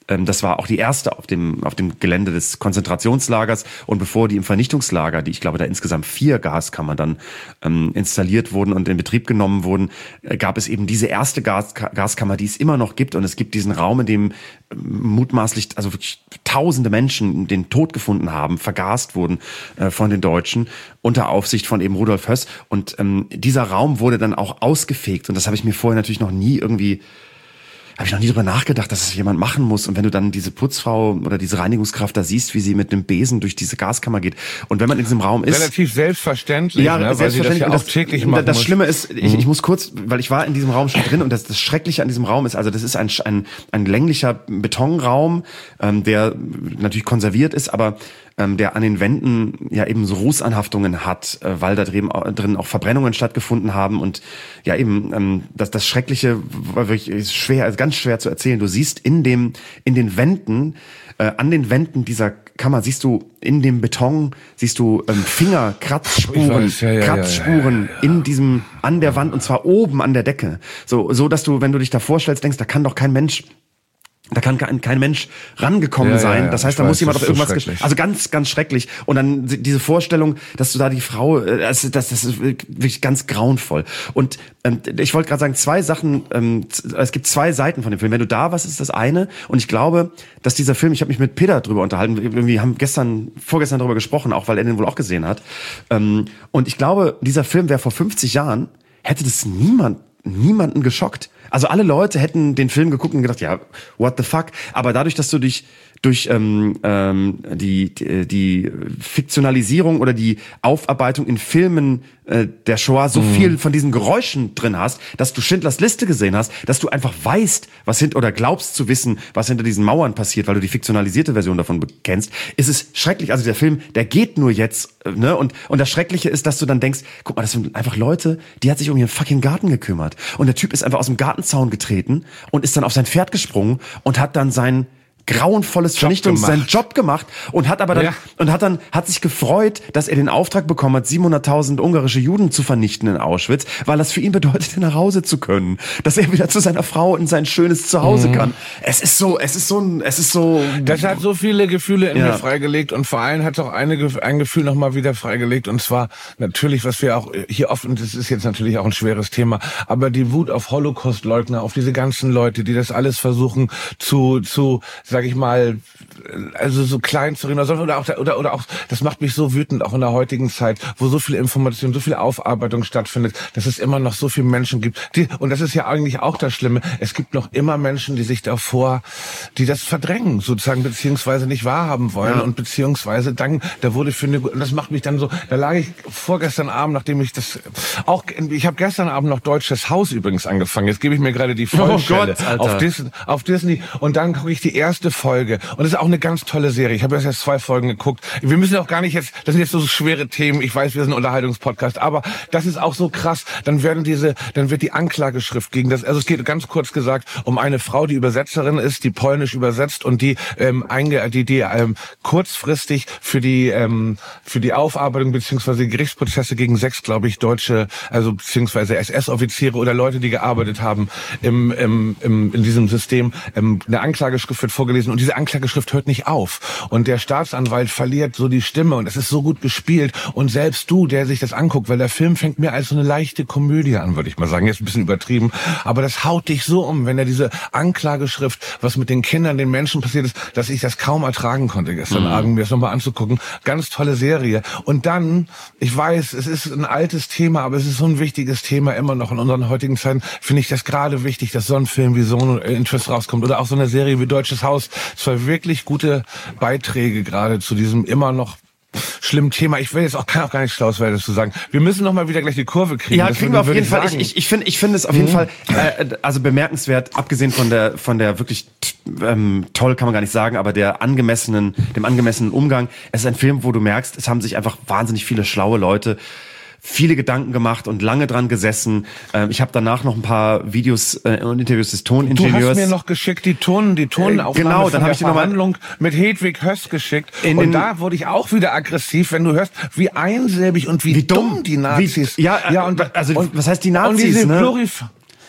ähm, das war auch die erste auf dem, auf dem Gelände des Konzentrationslagers. Und bevor die im Vernichtungslager, die ich glaube, da insgesamt vier Gaskammern dann ähm, installiert wurden und in Betrieb genommen wurden, äh, gab es eben diese erste Gas, Gaskammer, die es immer noch gibt. Und es gibt diesen Raum, in dem äh, mutmaßlich, also wirklich tausende Menschen den Tod gefunden haben, vergast wurden äh, von den Deutschen unter Aufsicht von eben Rudolf Höss. Und ähm, dieser Raum wurde dann auch ausgefegt. Und das habe ich mir vorher natürlich noch nie irgendwie, habe ich noch nie drüber nachgedacht, dass es jemand machen muss. Und wenn du dann diese Putzfrau oder diese Reinigungskraft da siehst, wie sie mit einem Besen durch diese Gaskammer geht. Und wenn man in diesem Raum ist... Relativ selbstverständlich, ja, ne? selbstverständlich. Weil sie das ja und auch das, täglich machen das muss. Schlimme ist, ich, ich muss kurz, weil ich war in diesem Raum schon drin und das, das Schreckliche an diesem Raum ist, also das ist ein, ein, ein länglicher Betonraum, ähm, der natürlich konserviert ist, aber ähm, der an den Wänden ja eben so Rußanhaftungen hat, äh, weil da drin, drin auch Verbrennungen stattgefunden haben und ja eben ähm, das, das Schreckliche war wirklich ist schwer, also ganz schwer zu erzählen. Du siehst in dem in den Wänden, äh, an den Wänden dieser Kammer siehst du in dem Beton siehst du ähm, Finger, Kratzspuren, weiß, ja, ja, Kratzspuren ja, ja, ja. in diesem an der Wand und zwar oben an der Decke. So so dass du, wenn du dich da vorstellst, denkst, da kann doch kein Mensch Da kann kein, kein Mensch rangekommen ja, sein. Ja, ja. Das heißt, ich da weiß, muss jemand auf so irgendwas gesch- Also ganz, ganz schrecklich. Und dann diese Vorstellung, dass du da die Frau, das, das, das ist wirklich ganz grauenvoll. Und ähm, ich wollte gerade sagen, zwei Sachen, ähm, es gibt zwei Seiten von dem Film. Wenn du da warst, ist das eine. Und ich glaube, dass dieser Film, ich habe mich mit Peter drüber unterhalten, wir haben gestern, vorgestern darüber gesprochen, auch weil er den wohl auch gesehen hat. Ähm, und ich glaube, dieser Film wäre vor fünfzig Jahren, hätte das niemand niemanden geschockt. Also alle Leute hätten den Film geguckt und gedacht, ja, what the fuck? Aber dadurch, dass du dich durch ähm, ähm, die, die die Fiktionalisierung oder die Aufarbeitung in Filmen äh, der Shoah so mhm. viel von diesen Geräuschen drin hast, dass du Schindlers Liste gesehen hast, dass du einfach weißt, was hinter oder glaubst zu wissen, was hinter diesen Mauern passiert, weil du die fiktionalisierte Version davon kennst, ist es schrecklich. Also der Film, der geht nur jetzt, ne? Und und das Schreckliche ist, dass du dann denkst, guck mal, das sind einfach Leute, die hat sich um ihren fucking Garten gekümmert und der Typ ist einfach aus dem Gartenzaun getreten und ist dann auf sein Pferd gesprungen und hat dann sein grauenvolles Vernichtungs seinen Job gemacht und hat aber dann ja. und hat dann hat sich gefreut, dass er den Auftrag bekommen hat, siebenhunderttausend ungarische Juden zu vernichten in Auschwitz, weil das für ihn bedeutet, nach Hause zu können, dass er wieder zu seiner Frau in sein schönes Zuhause mhm. kann. Es ist so, es ist so ein, es ist so. Das hat so viele Gefühle in ja. mir freigelegt und vor allem hat es auch eine, ein Gefühl nochmal wieder freigelegt und zwar natürlich, was wir auch hier oft, und das ist jetzt natürlich auch ein schweres Thema, aber die Wut auf Holocaust-Leugner, auf diese ganzen Leute, die das alles versuchen zu, zu sag ich mal, also so klein zu reden oder auch, oder, oder auch, das macht mich so wütend, auch in der heutigen Zeit, wo so viel Information, so viel Aufarbeitung stattfindet, dass es immer noch so viele Menschen gibt, die, und das ist ja eigentlich auch das Schlimme, es gibt noch immer Menschen, die sich davor, die das verdrängen, sozusagen, beziehungsweise nicht wahrhaben wollen, ja. und beziehungsweise dann, da wurde für eine, und das macht mich dann so, da lag ich vorgestern Abend, nachdem ich das, auch, ich habe gestern Abend noch Deutsches Haus übrigens angefangen, jetzt gebe ich mir gerade die Vollstelle oh Gott, auf Disney, auf Disney, und dann gucke ich die erste Folge. Und das ist auch eine ganz tolle Serie. Ich habe jetzt zwei Folgen geguckt. Wir müssen auch gar nicht jetzt, das sind jetzt so schwere Themen. Ich weiß, wir sind ein Unterhaltungspodcast, aber das ist auch so krass. Dann werden diese, dann wird die Anklageschrift gegen das, also es geht ganz kurz gesagt um eine Frau, die Übersetzerin ist, die polnisch übersetzt und die ähm, einge, die die ähm, kurzfristig für die ähm, für die Aufarbeitung beziehungsweise Gerichtsprozesse gegen sechs, glaube ich, deutsche, also beziehungsweise S S-Offiziere oder Leute, die gearbeitet haben im, im, im in diesem System, ähm, eine Anklageschrift wird vorgelesen und diese Anklageschrift hört nicht auf und der Staatsanwalt verliert so die Stimme und es ist so gut gespielt und selbst du, der sich das anguckt, weil der Film fängt mir als so eine leichte Komödie an, würde ich mal sagen, jetzt ein bisschen übertrieben, aber das haut dich so um, wenn er diese Anklageschrift, was mit den Kindern, den Menschen passiert ist, dass ich das kaum ertragen konnte gestern mhm. Abend, mir das nochmal anzugucken, ganz tolle Serie und dann, ich weiß, es ist ein altes Thema, aber es ist so ein wichtiges Thema immer noch in unseren heutigen Zeiten, finde ich das gerade wichtig, dass so ein Film wie Zone of Interest rauskommt oder auch so eine Serie wie Deutsches Haus. Zwei wirklich gute Beiträge gerade zu diesem immer noch schlimmen Thema. Ich will jetzt auch, kann auch gar nicht schlau werden, das zu sagen. Wir müssen noch mal wieder gleich die Kurve kriegen. Ja, das kriegen wir auf jeden Fall. Ich, ich, ich finde, ich finde es auf jeden mhm. Fall, äh, also bemerkenswert, abgesehen von der, von der wirklich ähm, toll kann man gar nicht sagen, aber der angemessenen, dem angemessenen Umgang. Es ist ein Film, wo du merkst, es haben sich einfach wahnsinnig viele schlaue Leute viele Gedanken gemacht und lange dran gesessen. Ähm, ich habe danach noch ein paar Videos äh, und Interviews des Toningenieurs. Du hast mir noch geschickt die Ton, die Tonaufnahme äh, genau, dann habe ich die Verhandlung mit Hedwig Höss geschickt. In und da wurde ich auch wieder aggressiv, wenn du hörst, wie einsilbig und wie, wie dumm, dumm die Nazis. Wie, ja, ja und also und, was heißt die Nazis? Und diese ne? Plurif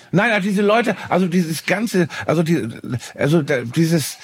Nein, also diese Leute, also dieses ganze, also die, also dieses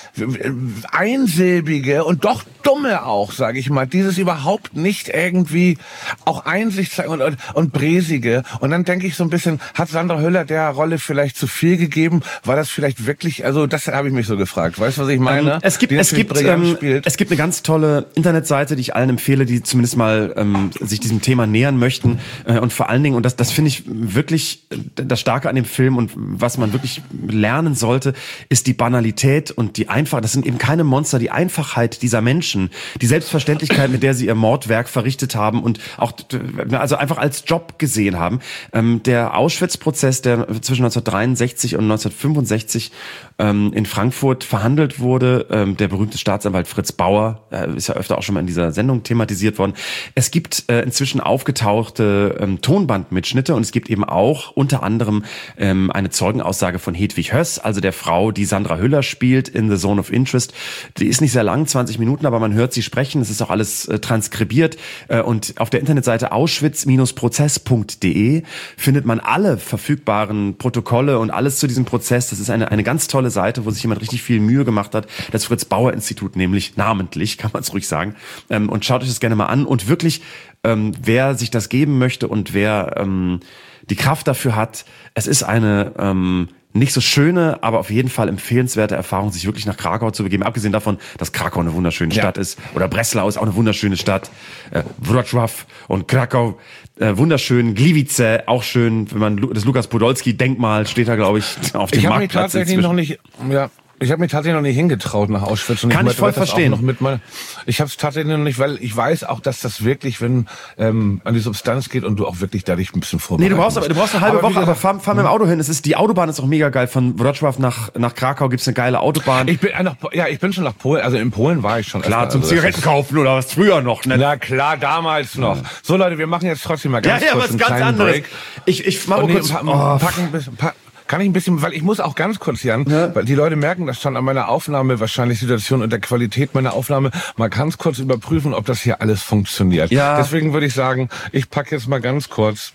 einsilbige und doch dumme auch, sage ich mal, dieses überhaupt nicht irgendwie auch Einsicht zeigen und, und, und bräsige. Und dann denke ich so ein bisschen, hat Sandra Hüller der Rolle vielleicht zu viel gegeben? War das vielleicht wirklich, also das habe ich mich so gefragt. Weißt du, was ich meine? Ähm, es gibt, es gibt, ähm, es gibt eine ganz tolle Internetseite, die ich allen empfehle, die zumindest mal ähm, sich diesem Thema nähern möchten äh, und vor allen Dingen, und das, das finde ich wirklich das Starke an dem Film und was man wirklich lernen sollte, ist die Banalität und die Einfachheit. Das sind eben keine Monster, die Einfachheit dieser Menschen, die Selbstverständlichkeit, mit der sie ihr Mordwerk verrichtet haben und auch also einfach als Job gesehen haben. Ähm, der Auschwitz-Prozess, der zwischen neunzehnhundertdreiundsechzig und neunzehnhundertfünfundsechzig ähm, in Frankfurt verhandelt wurde, ähm, der berühmte Staatsanwalt Fritz Bauer, äh, ist ja öfter auch schon mal in dieser Sendung thematisiert worden. Es gibt äh, inzwischen aufgetauchte ähm, Tonbandmitschnitte und es gibt eben auch unter anderem ähm, eine Zeugenaussage von Hedwig Höss, also der Frau, die Sandra Hüller spielt in The Zone of Interest. Die ist nicht sehr lang, zwanzig Minuten, aber man hört sie sprechen. Es ist auch alles äh, transkribiert. Äh, und auf der Internetseite auschwitz Prozess punkt de findet man alle verfügbaren Protokolle und alles zu diesem Prozess. Das ist eine, eine ganz tolle Seite, wo sich jemand richtig viel Mühe gemacht hat. Das Fritz-Bauer-Institut nämlich, namentlich, kann man es ruhig sagen. Ähm, und schaut euch das gerne mal an. Und wirklich, ähm, wer sich das geben möchte und wer ähm, die Kraft dafür hat, es ist eine ähm, nicht so schöne, aber auf jeden Fall empfehlenswerte Erfahrung, sich wirklich nach Krakau zu begeben. Abgesehen davon, dass Krakau eine wunderschöne ja. Stadt ist. Oder Breslau ist auch eine wunderschöne Stadt. Äh, Wrocław und Krakau, äh, wunderschön. Gliwice, auch schön. Wenn man das Lukas Podolski-Denkmal steht da, glaube ich, auf dem ich Marktplatz. Ich habe mich tatsächlich noch nicht... Ja. Ich habe mich tatsächlich noch nicht hingetraut nach Auschwitz. Und Kann ich, ich voll das verstehen. Auch noch mit mal, ich habe es tatsächlich noch nicht, weil ich weiß auch, dass das wirklich, wenn ähm, an die Substanz geht und du auch wirklich da dich ein bisschen vorbereiten Nee, du brauchst, aber, du brauchst eine halbe aber Woche, gesagt, aber fahr, fahr mit dem Auto hin. Es ist, die Autobahn ist auch mega geil. Von Wrocław nach, nach Krakau gibt's eine geile Autobahn. Ich bin, äh, nach, ja, ich bin schon nach Polen, also in Polen war ich schon. Klar, öfter, zum also Zigaretten kaufen oder was früher noch, ne? Na klar, damals noch. Ja. So Leute, wir machen jetzt trotzdem mal ganz ja, ja, kurz was einen ganz kleinen anderes. Break. Ich, ich mach mal nee, kurz, pa oh. packen ein bisschen, pa Kann ich ein bisschen, weil ich muss auch ganz kurz, Jan, ja. weil die Leute merken das schon an meiner Aufnahme, wahrscheinlich Situation und der Qualität meiner Aufnahme, mal ganz kurz überprüfen, ob das hier alles funktioniert. Ja. Deswegen würde ich sagen, ich packe jetzt mal ganz kurz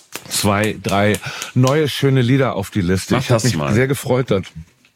zwei, drei neue schöne Lieder auf die Liste. Mach ich habe mich mal. sehr gefreut dort.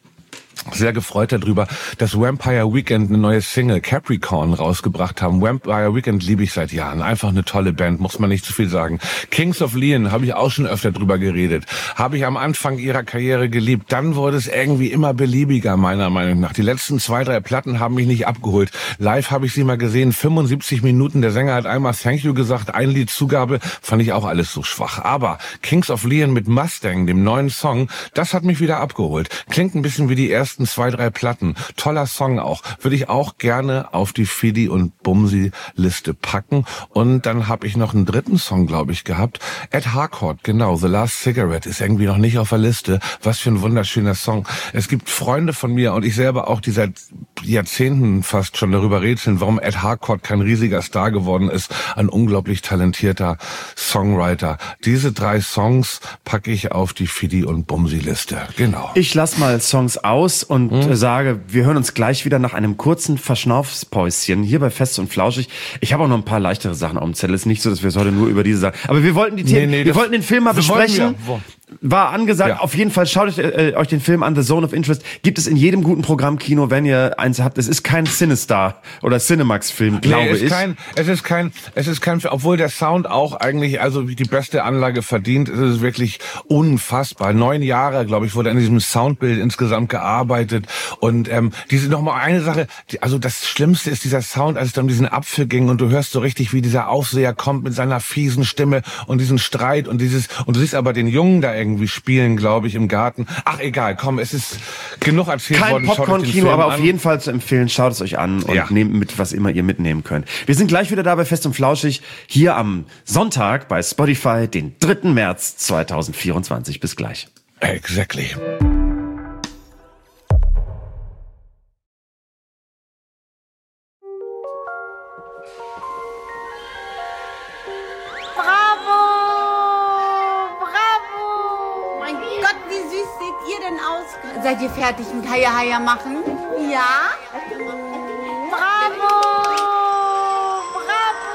sehr gefreut darüber, dass Vampire Weekend eine neue Single Capricorn rausgebracht haben. Vampire Weekend liebe ich seit Jahren. Einfach eine tolle Band, muss man nicht zu viel sagen. Kings of Leon habe ich auch schon öfter drüber geredet. Habe ich am Anfang ihrer Karriere geliebt. Dann wurde es irgendwie immer beliebiger, meiner Meinung nach. Die letzten zwei, drei Platten haben mich nicht abgeholt. Live habe ich sie mal gesehen, fünfundsiebzig Minuten. Der Sänger hat einmal Thank You gesagt, ein Lied Zugabe. Fand ich auch alles so schwach. Aber Kings of Leon mit Mustang, dem neuen Song, das hat mich wieder abgeholt. Klingt ein bisschen wie die ersten zwei, drei Platten. Toller Song auch. Würde ich auch gerne auf die Fidi und Bumsi Liste packen. Und dann habe ich noch einen dritten Song, glaube ich, gehabt. Ed Harcourt, genau. The Last Cigarette ist irgendwie noch nicht auf der Liste. Was für ein wunderschöner Song. Es gibt Freunde von mir und ich selber auch, die seit Jahrzehnten fast schon darüber rätseln, warum Ed Harcourt kein riesiger Star geworden ist. Ein unglaublich talentierter Songwriter. Diese drei Songs packe ich auf die Fidi und Bumsi Liste. Genau. Ich lass mal Songs aus und hm. sage, wir hören uns gleich wieder nach einem kurzen Verschnaufspäuschen hier bei Fest und Flauschig. Ich habe auch noch ein paar leichtere Sachen auf dem Zettel. Es ist nicht so, dass wir es heute nur über diese Sachen... Aber wir wollten die Themen, nee, nee, wir wollten den Film mal besprechen. War angesagt, ja. Auf jeden Fall schaut euch, äh, euch den Film an, The Zone of Interest. Gibt es in jedem guten Programmkino, wenn ihr eins habt. Es ist kein Cinestar oder Cinemax-Film, glaube nee, es ist ich. Kein, es ist kein, es ist kein, obwohl der Sound auch eigentlich, also die beste Anlage verdient, ist es wirklich unfassbar. Neun Jahre, glaube ich, wurde an diesem Soundbild insgesamt gearbeitet. Und ähm, diese nochmal eine Sache, die, also das Schlimmste ist dieser Sound, als es dann um diesen Apfel ging und du hörst so richtig, wie dieser Aufseher kommt mit seiner fiesen Stimme und diesen Streit und dieses, und du siehst aber den Jungen da irgendwie spielen, glaube ich, im Garten. Ach, egal, komm, es ist genug erzählt Kein worden. Kein Popcorn-Kino, aber an. auf jeden Fall zu empfehlen. Schaut es euch an und ja. nehmt mit, was immer ihr mitnehmen könnt. Wir sind gleich wieder da bei Fest und Flauschig, hier am Sonntag bei Spotify, den dritten März zweitausendvierundzwanzig. Bis gleich. Exactly. Seid ihr fertig mit Haya Haya machen? Ja? Bravo! Bravo!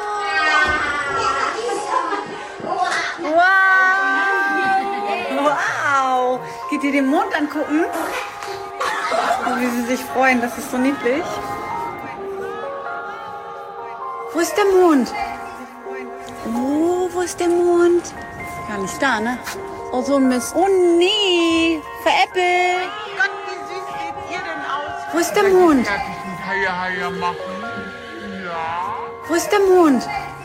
Wow! Wow! Geht ihr den Mond angucken? Oh, wie sie sich freuen, das ist so niedlich. Wo ist der Mond? Oh, wo ist der Mond? Gar nicht da, ne? Oh, so ein Mist. Oh, nee. Veräppelt. Gott, wie süß seht ihr denn aus? Wo ist der Mond? Wo ist der Mond?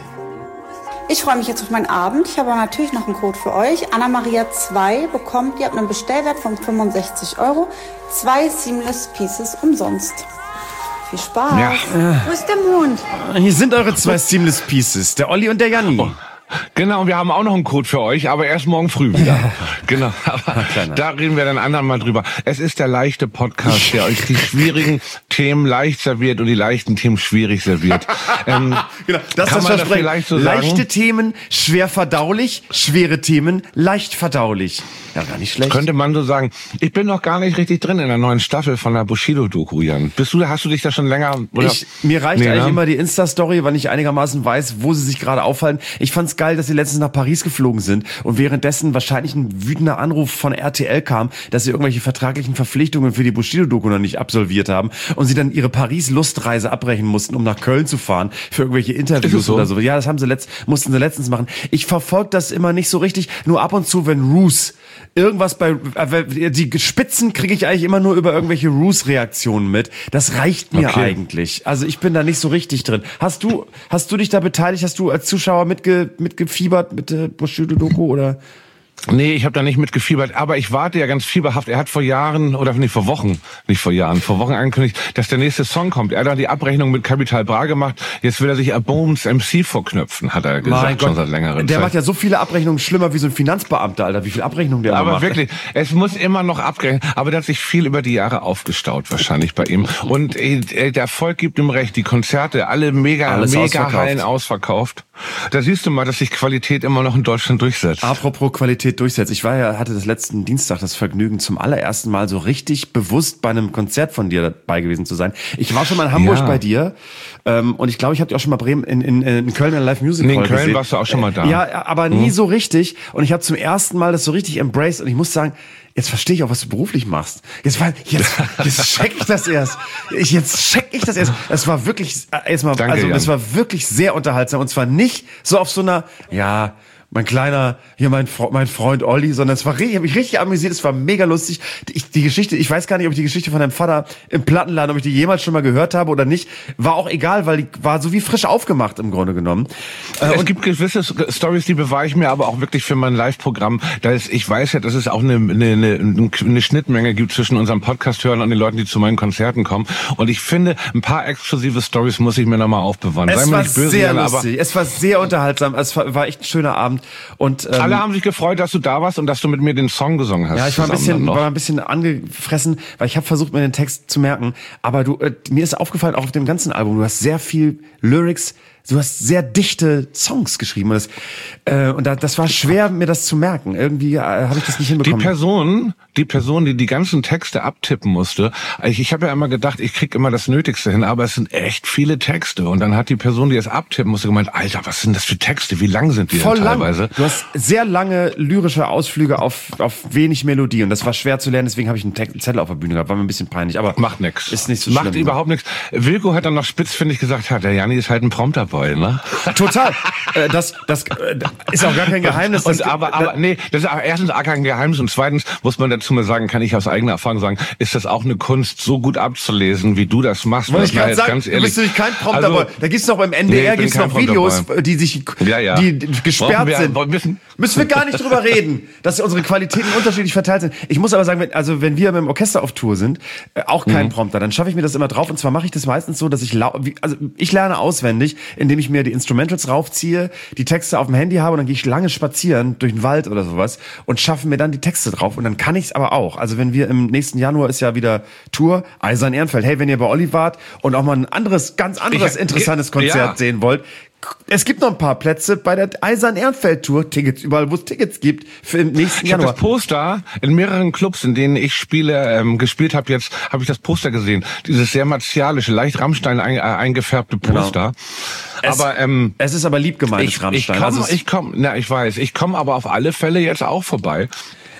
Ich freue mich jetzt auf meinen Abend. Ich habe natürlich noch einen Code für euch. Anna Maria zwei bekommt, ihr habt einen Bestellwert von fünfundsechzig Euro, zwei Seamless Pieces umsonst. Viel Spaß. Ja. Wo ist der Mond? Hier sind eure zwei Seamless Pieces, der Olli und der Janni. Oh. Genau, wir haben auch noch einen Code für euch, aber erst morgen früh wieder. Genau, aber da reden wir dann anderen mal drüber. Es ist der leichte Podcast, der euch die schwierigen Themen leicht serviert und die leichten Themen schwierig serviert. Ähm, genau, das kann ist man das das vielleicht so sagen? Leichte Themen, schwer verdaulich, schwere Themen, leicht verdaulich. Ja, gar nicht schlecht. Könnte man so sagen. Ich bin noch gar nicht richtig drin in der neuen Staffel von der Bushido-Doku, Jan. Bist du, hast du dich da schon länger... Oder? Ich, mir reicht nee, eigentlich ne? immer die Insta-Story, weil ich einigermaßen weiß, wo sie sich gerade aufhalten. Ich fand's geil, dass sie letztens nach Paris geflogen sind und währenddessen wahrscheinlich ein wütender Anruf von R T L kam, dass sie irgendwelche vertraglichen Verpflichtungen für die Bushido-Doku noch nicht absolviert haben und sie dann ihre Paris-Lustreise abbrechen mussten, um nach Köln zu fahren für irgendwelche Interviews so? oder so. Ja, das haben sie letzt, mussten sie letztens machen. Ich verfolge das immer nicht so richtig, nur ab und zu, wenn Roos irgendwas bei, äh, die Spitzen kriege ich eigentlich immer nur über irgendwelche Roos-Reaktionen mit. Das reicht mir Okay. eigentlich. Also ich bin da nicht so richtig drin. Hast du, hast du dich da beteiligt? Hast du als Zuschauer mitge, mitgefiebert mit der Bushido-Doku oder? Nee, ich habe da nicht mitgefiebert, aber ich warte ja ganz fieberhaft. Er hat vor Jahren, oder nicht vor Wochen, nicht vor Jahren, vor Wochen angekündigt, dass der nächste Song kommt. Er hat dann die Abrechnung mit Capital Bra gemacht. Jetzt will er sich Aboms M C vorknöpfen, hat er gesagt, Mein Gott, schon seit längerem der Zeit. macht ja so viele Abrechnungen schlimmer wie so ein Finanzbeamter, Alter. Wie viel Abrechnungen der immer Aber macht. wirklich, es muss immer noch abgerechnet. Aber da hat sich viel über die Jahre aufgestaut wahrscheinlich bei ihm. Und äh, der Erfolg gibt ihm recht. Die Konzerte, alle mega, Alles mega ausverkauft. Hallen ausverkauft. Da siehst du mal, dass sich Qualität immer noch in Deutschland durchsetzt. Apropos Qualität durchsetzt. Ich war ja, hatte das letzten Dienstag das Vergnügen, zum allerersten Mal so richtig bewusst bei einem Konzert von dir dabei gewesen zu sein. Ich war schon mal in Hamburg Ja. bei dir ähm, und ich glaube, ich habe dich auch schon mal Bremen in, in, in Köln in Live Music Nee, Hall in Köln gesehen. warst du auch schon mal da. Ja, aber nie so richtig. Und ich habe zum ersten Mal das so richtig embraced und ich muss sagen, jetzt verstehe ich auch, was du beruflich machst. Jetzt, war- jetzt, jetzt check ich das erst. Ich, jetzt check ich das erst. Es war wirklich, äh, erstmal, Danke, also Jan. es war wirklich sehr unterhaltsam und zwar nicht so auf so einer, ja, mein kleiner, hier mein, Fre- mein Freund Olli, sondern es war richtig, ich habe mich richtig amüsiert, es war mega lustig. Ich, die Geschichte, ich weiß gar nicht, ob ich die Geschichte von deinem Vater im Plattenladen, ob ich die jemals schon mal gehört habe oder nicht, war auch egal, weil die war so wie frisch aufgemacht im Grunde genommen. Äh, Es gibt gewisse Stories, die bewahre ich mir aber auch wirklich für mein Live-Programm. Da ist, ich weiß ja, dass es auch eine, eine, eine, eine Schnittmenge gibt zwischen unseren Podcast-Hörern und den Leuten, die zu meinen Konzerten kommen. Und ich finde, ein paar exklusive Stories muss ich mir nochmal aufbewahren. Sei Es mir war nicht böse, sehr Jan, aber lustig, es war sehr unterhaltsam, es war, war echt ein schöner Abend. Und ähm, alle haben sich gefreut, dass du da warst und dass du mit mir den Song gesungen hast. ja, ich war ein zusammen bisschen, dann noch. war ein bisschen angefressen, weil ich habe versucht, mir den Text zu merken. Aber du, äh, mir ist aufgefallen, auch auf dem ganzen Album, du hast sehr viel Lyrics, du hast sehr dichte Songs geschrieben. Und das, äh, und da, das war schwer, mir das zu merken. Irgendwie äh, habe ich das nicht Die hinbekommen. Person, die Person, die die ganzen Texte abtippen musste, ich, ich habe ja immer gedacht, ich krieg immer das Nötigste hin, aber es sind echt viele Texte. Und dann hat die Person, die es abtippen musste, gemeint, Alter, was sind das für Texte? Wie lang sind die Voll denn lang. teilweise? Du hast sehr lange lyrische Ausflüge auf, auf wenig Melodie. Und das war schwer zu lernen, deswegen habe ich einen Te- Zettel auf der Bühne gehabt. War mir ein bisschen peinlich, aber Macht nix. ist nicht so Macht schlimm. überhaupt nichts. Wilko hat dann noch spitzfindig gesagt, ja, der Janni ist halt ein Prompterboy, ne? Total. äh, das, das äh, ist auch gar kein Geheimnis. Und das, aber, aber, nee, das ist aber erstens auch kein Geheimnis und zweitens muss man dazu mal sagen, kann ich aus eigener Erfahrung sagen, ist das auch eine Kunst, so gut abzulesen, wie du das machst. Wollte ich Weil, gerade jetzt sagen, ganz du ehrlich, bist nämlich kein Prompter. also, da gibt's noch beim N D Nee, R ich bin gibt's kein noch Videos, Prompterboy. die sich, Ja, ja. die gesperrt Brauchen wir- sind. wollen- müssen- Müssen wir gar nicht drüber reden, dass unsere Qualitäten unterschiedlich verteilt sind. Ich muss aber sagen, wenn, also wenn wir mit dem Orchester auf Tour sind, äh, auch kein Mhm. Prompter, dann schaffe ich mir das immer drauf. Und zwar mache ich das meistens so, dass ich lau wie, also ich lerne auswendig, indem ich mir die Instrumentals raufziehe, die Texte auf dem Handy habe und dann gehe ich lange spazieren durch den Wald oder sowas und schaffe mir dann die Texte drauf. Und dann kann ich es aber auch. Also wenn wir im nächsten Januar ist ja wieder Tour, Eisern Ehrenfeld. Hey, wenn ihr bei Olli wart und auch mal ein anderes, ganz anderes Ich- interessantes ja. Konzert sehen wollt, es gibt noch ein paar Plätze bei der Eisern Ehrenfeld Tour, Tickets, überall wo es Tickets gibt, für im nächsten Ich habe Januar. das Poster in mehreren Clubs, in denen ich spiele, ähm, gespielt habe jetzt, habe ich das Poster gesehen. Dieses sehr martialische, leicht Rammstein ein, äh, eingefärbte Poster. Es, Aber ähm, es ist aber lieb gemeint, ich, ich Rammstein. komme, also es- ich komm, na, ich weiß, ich komme aber auf alle Fälle jetzt auch vorbei.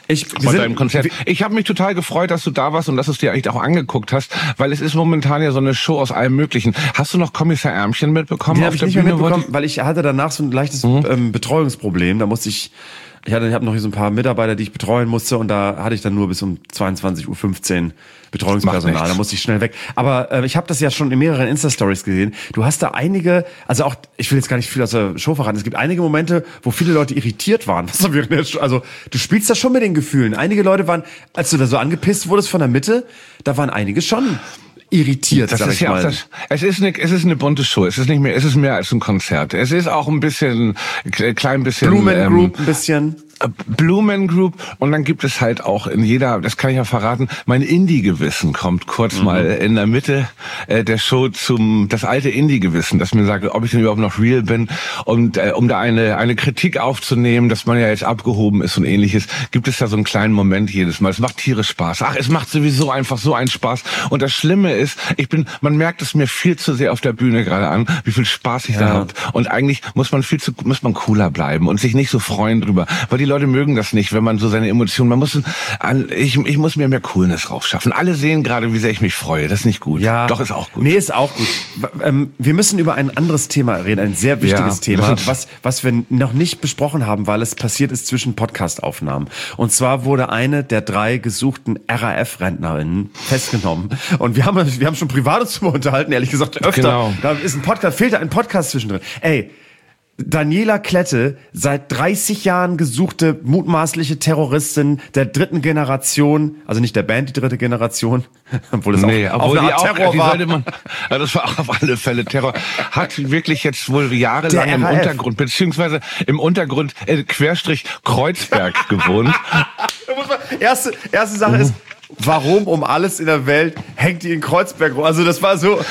Ich, von sind, deinem Konzert. Ich habe mich total gefreut, dass du da warst und dass du es dir eigentlich auch angeguckt hast, weil es ist momentan ja so eine Show aus allem Möglichen. Hast du noch Kommissar Ärmchen mitbekommen? Den auf habe ich der nicht mehr Bühne, mitbekommen, weil ich hatte danach so ein leichtes mhm. ähm, Betreuungsproblem. Da musste ich, ich hatte, ich habe noch hier so ein paar Mitarbeiter, die ich betreuen musste und da hatte ich dann nur bis um zweiundzwanzig Uhr fünfzehn Betreuungspersonal. Da musste ich schnell weg. Aber äh, ich habe das ja schon in mehreren Insta-Stories gesehen. Du hast da einige, also auch, ich will jetzt gar nicht viel aus der Show verraten. Es gibt einige Momente, wo viele Leute irritiert waren. Also du spielst da schon mit den Gefühlen. Einige Leute waren, als du da so angepisst wurdest von der Mitte, da waren einige schon irritiert, das sag ist ich ja mal. Auch das, es ist eine, es ist eine bunte Show. Es ist nicht mehr, es ist mehr als ein Konzert. Es ist auch ein bisschen, ein klein bisschen Blumen ähm, Group, ein bisschen. Blumen Group und dann gibt es halt auch in jeder, das kann ich ja verraten, mein Indie-Gewissen kommt kurz mhm. mal in der Mitte äh, der Show zum, das alte Indie-Gewissen, das mir sagt, ob ich denn überhaupt noch real bin und äh, um da eine eine Kritik aufzunehmen, dass man ja jetzt abgehoben ist und ähnliches, gibt es da so einen kleinen Moment jedes Mal. Es macht tierisch Spaß. Ach, es macht sowieso einfach so einen Spaß und das Schlimme ist, ich bin, man merkt es mir viel zu sehr auf der Bühne gerade an, wie viel Spaß ich ja. da habe und eigentlich muss man viel zu, muss man cooler bleiben und sich nicht so freuen drüber, weil die Leute mögen das nicht, wenn man so seine Emotionen, man muss, ich, ich muss mir mehr Coolness raufschaffen. Alle sehen gerade, wie sehr ich mich freue. Das ist nicht gut. Ja. Doch, ist auch gut. Nee, ist auch gut. Wir müssen über ein anderes Thema reden, ein sehr wichtiges ja, Thema, was, was wir noch nicht besprochen haben, weil es passiert ist zwischen Podcast-Aufnahmen. Und zwar wurde eine der drei gesuchten R A F-Rentnerinnen festgenommen. Und wir haben, wir haben schon privat uns darüber unterhalten, ehrlich gesagt, öfter. Genau. Da ist ein Podcast, fehlt da ein Podcast zwischendrin. Ey, Daniela Klette, seit dreißig Jahren gesuchte mutmaßliche Terroristin der dritten Generation, also nicht der Band, die dritte Generation, obwohl es nee, auch, obwohl auch eine Art die auch, Terror die war. sollte man, ja, das war auch auf alle Fälle Terror. Hat wirklich jetzt wohl jahrelang im Untergrund, beziehungsweise im Untergrund, äh, Querstrich Kreuzberg gewohnt. erste, erste Sache mhm. ist, warum um alles in der Welt hängt die in Kreuzberg rum? Also das war so...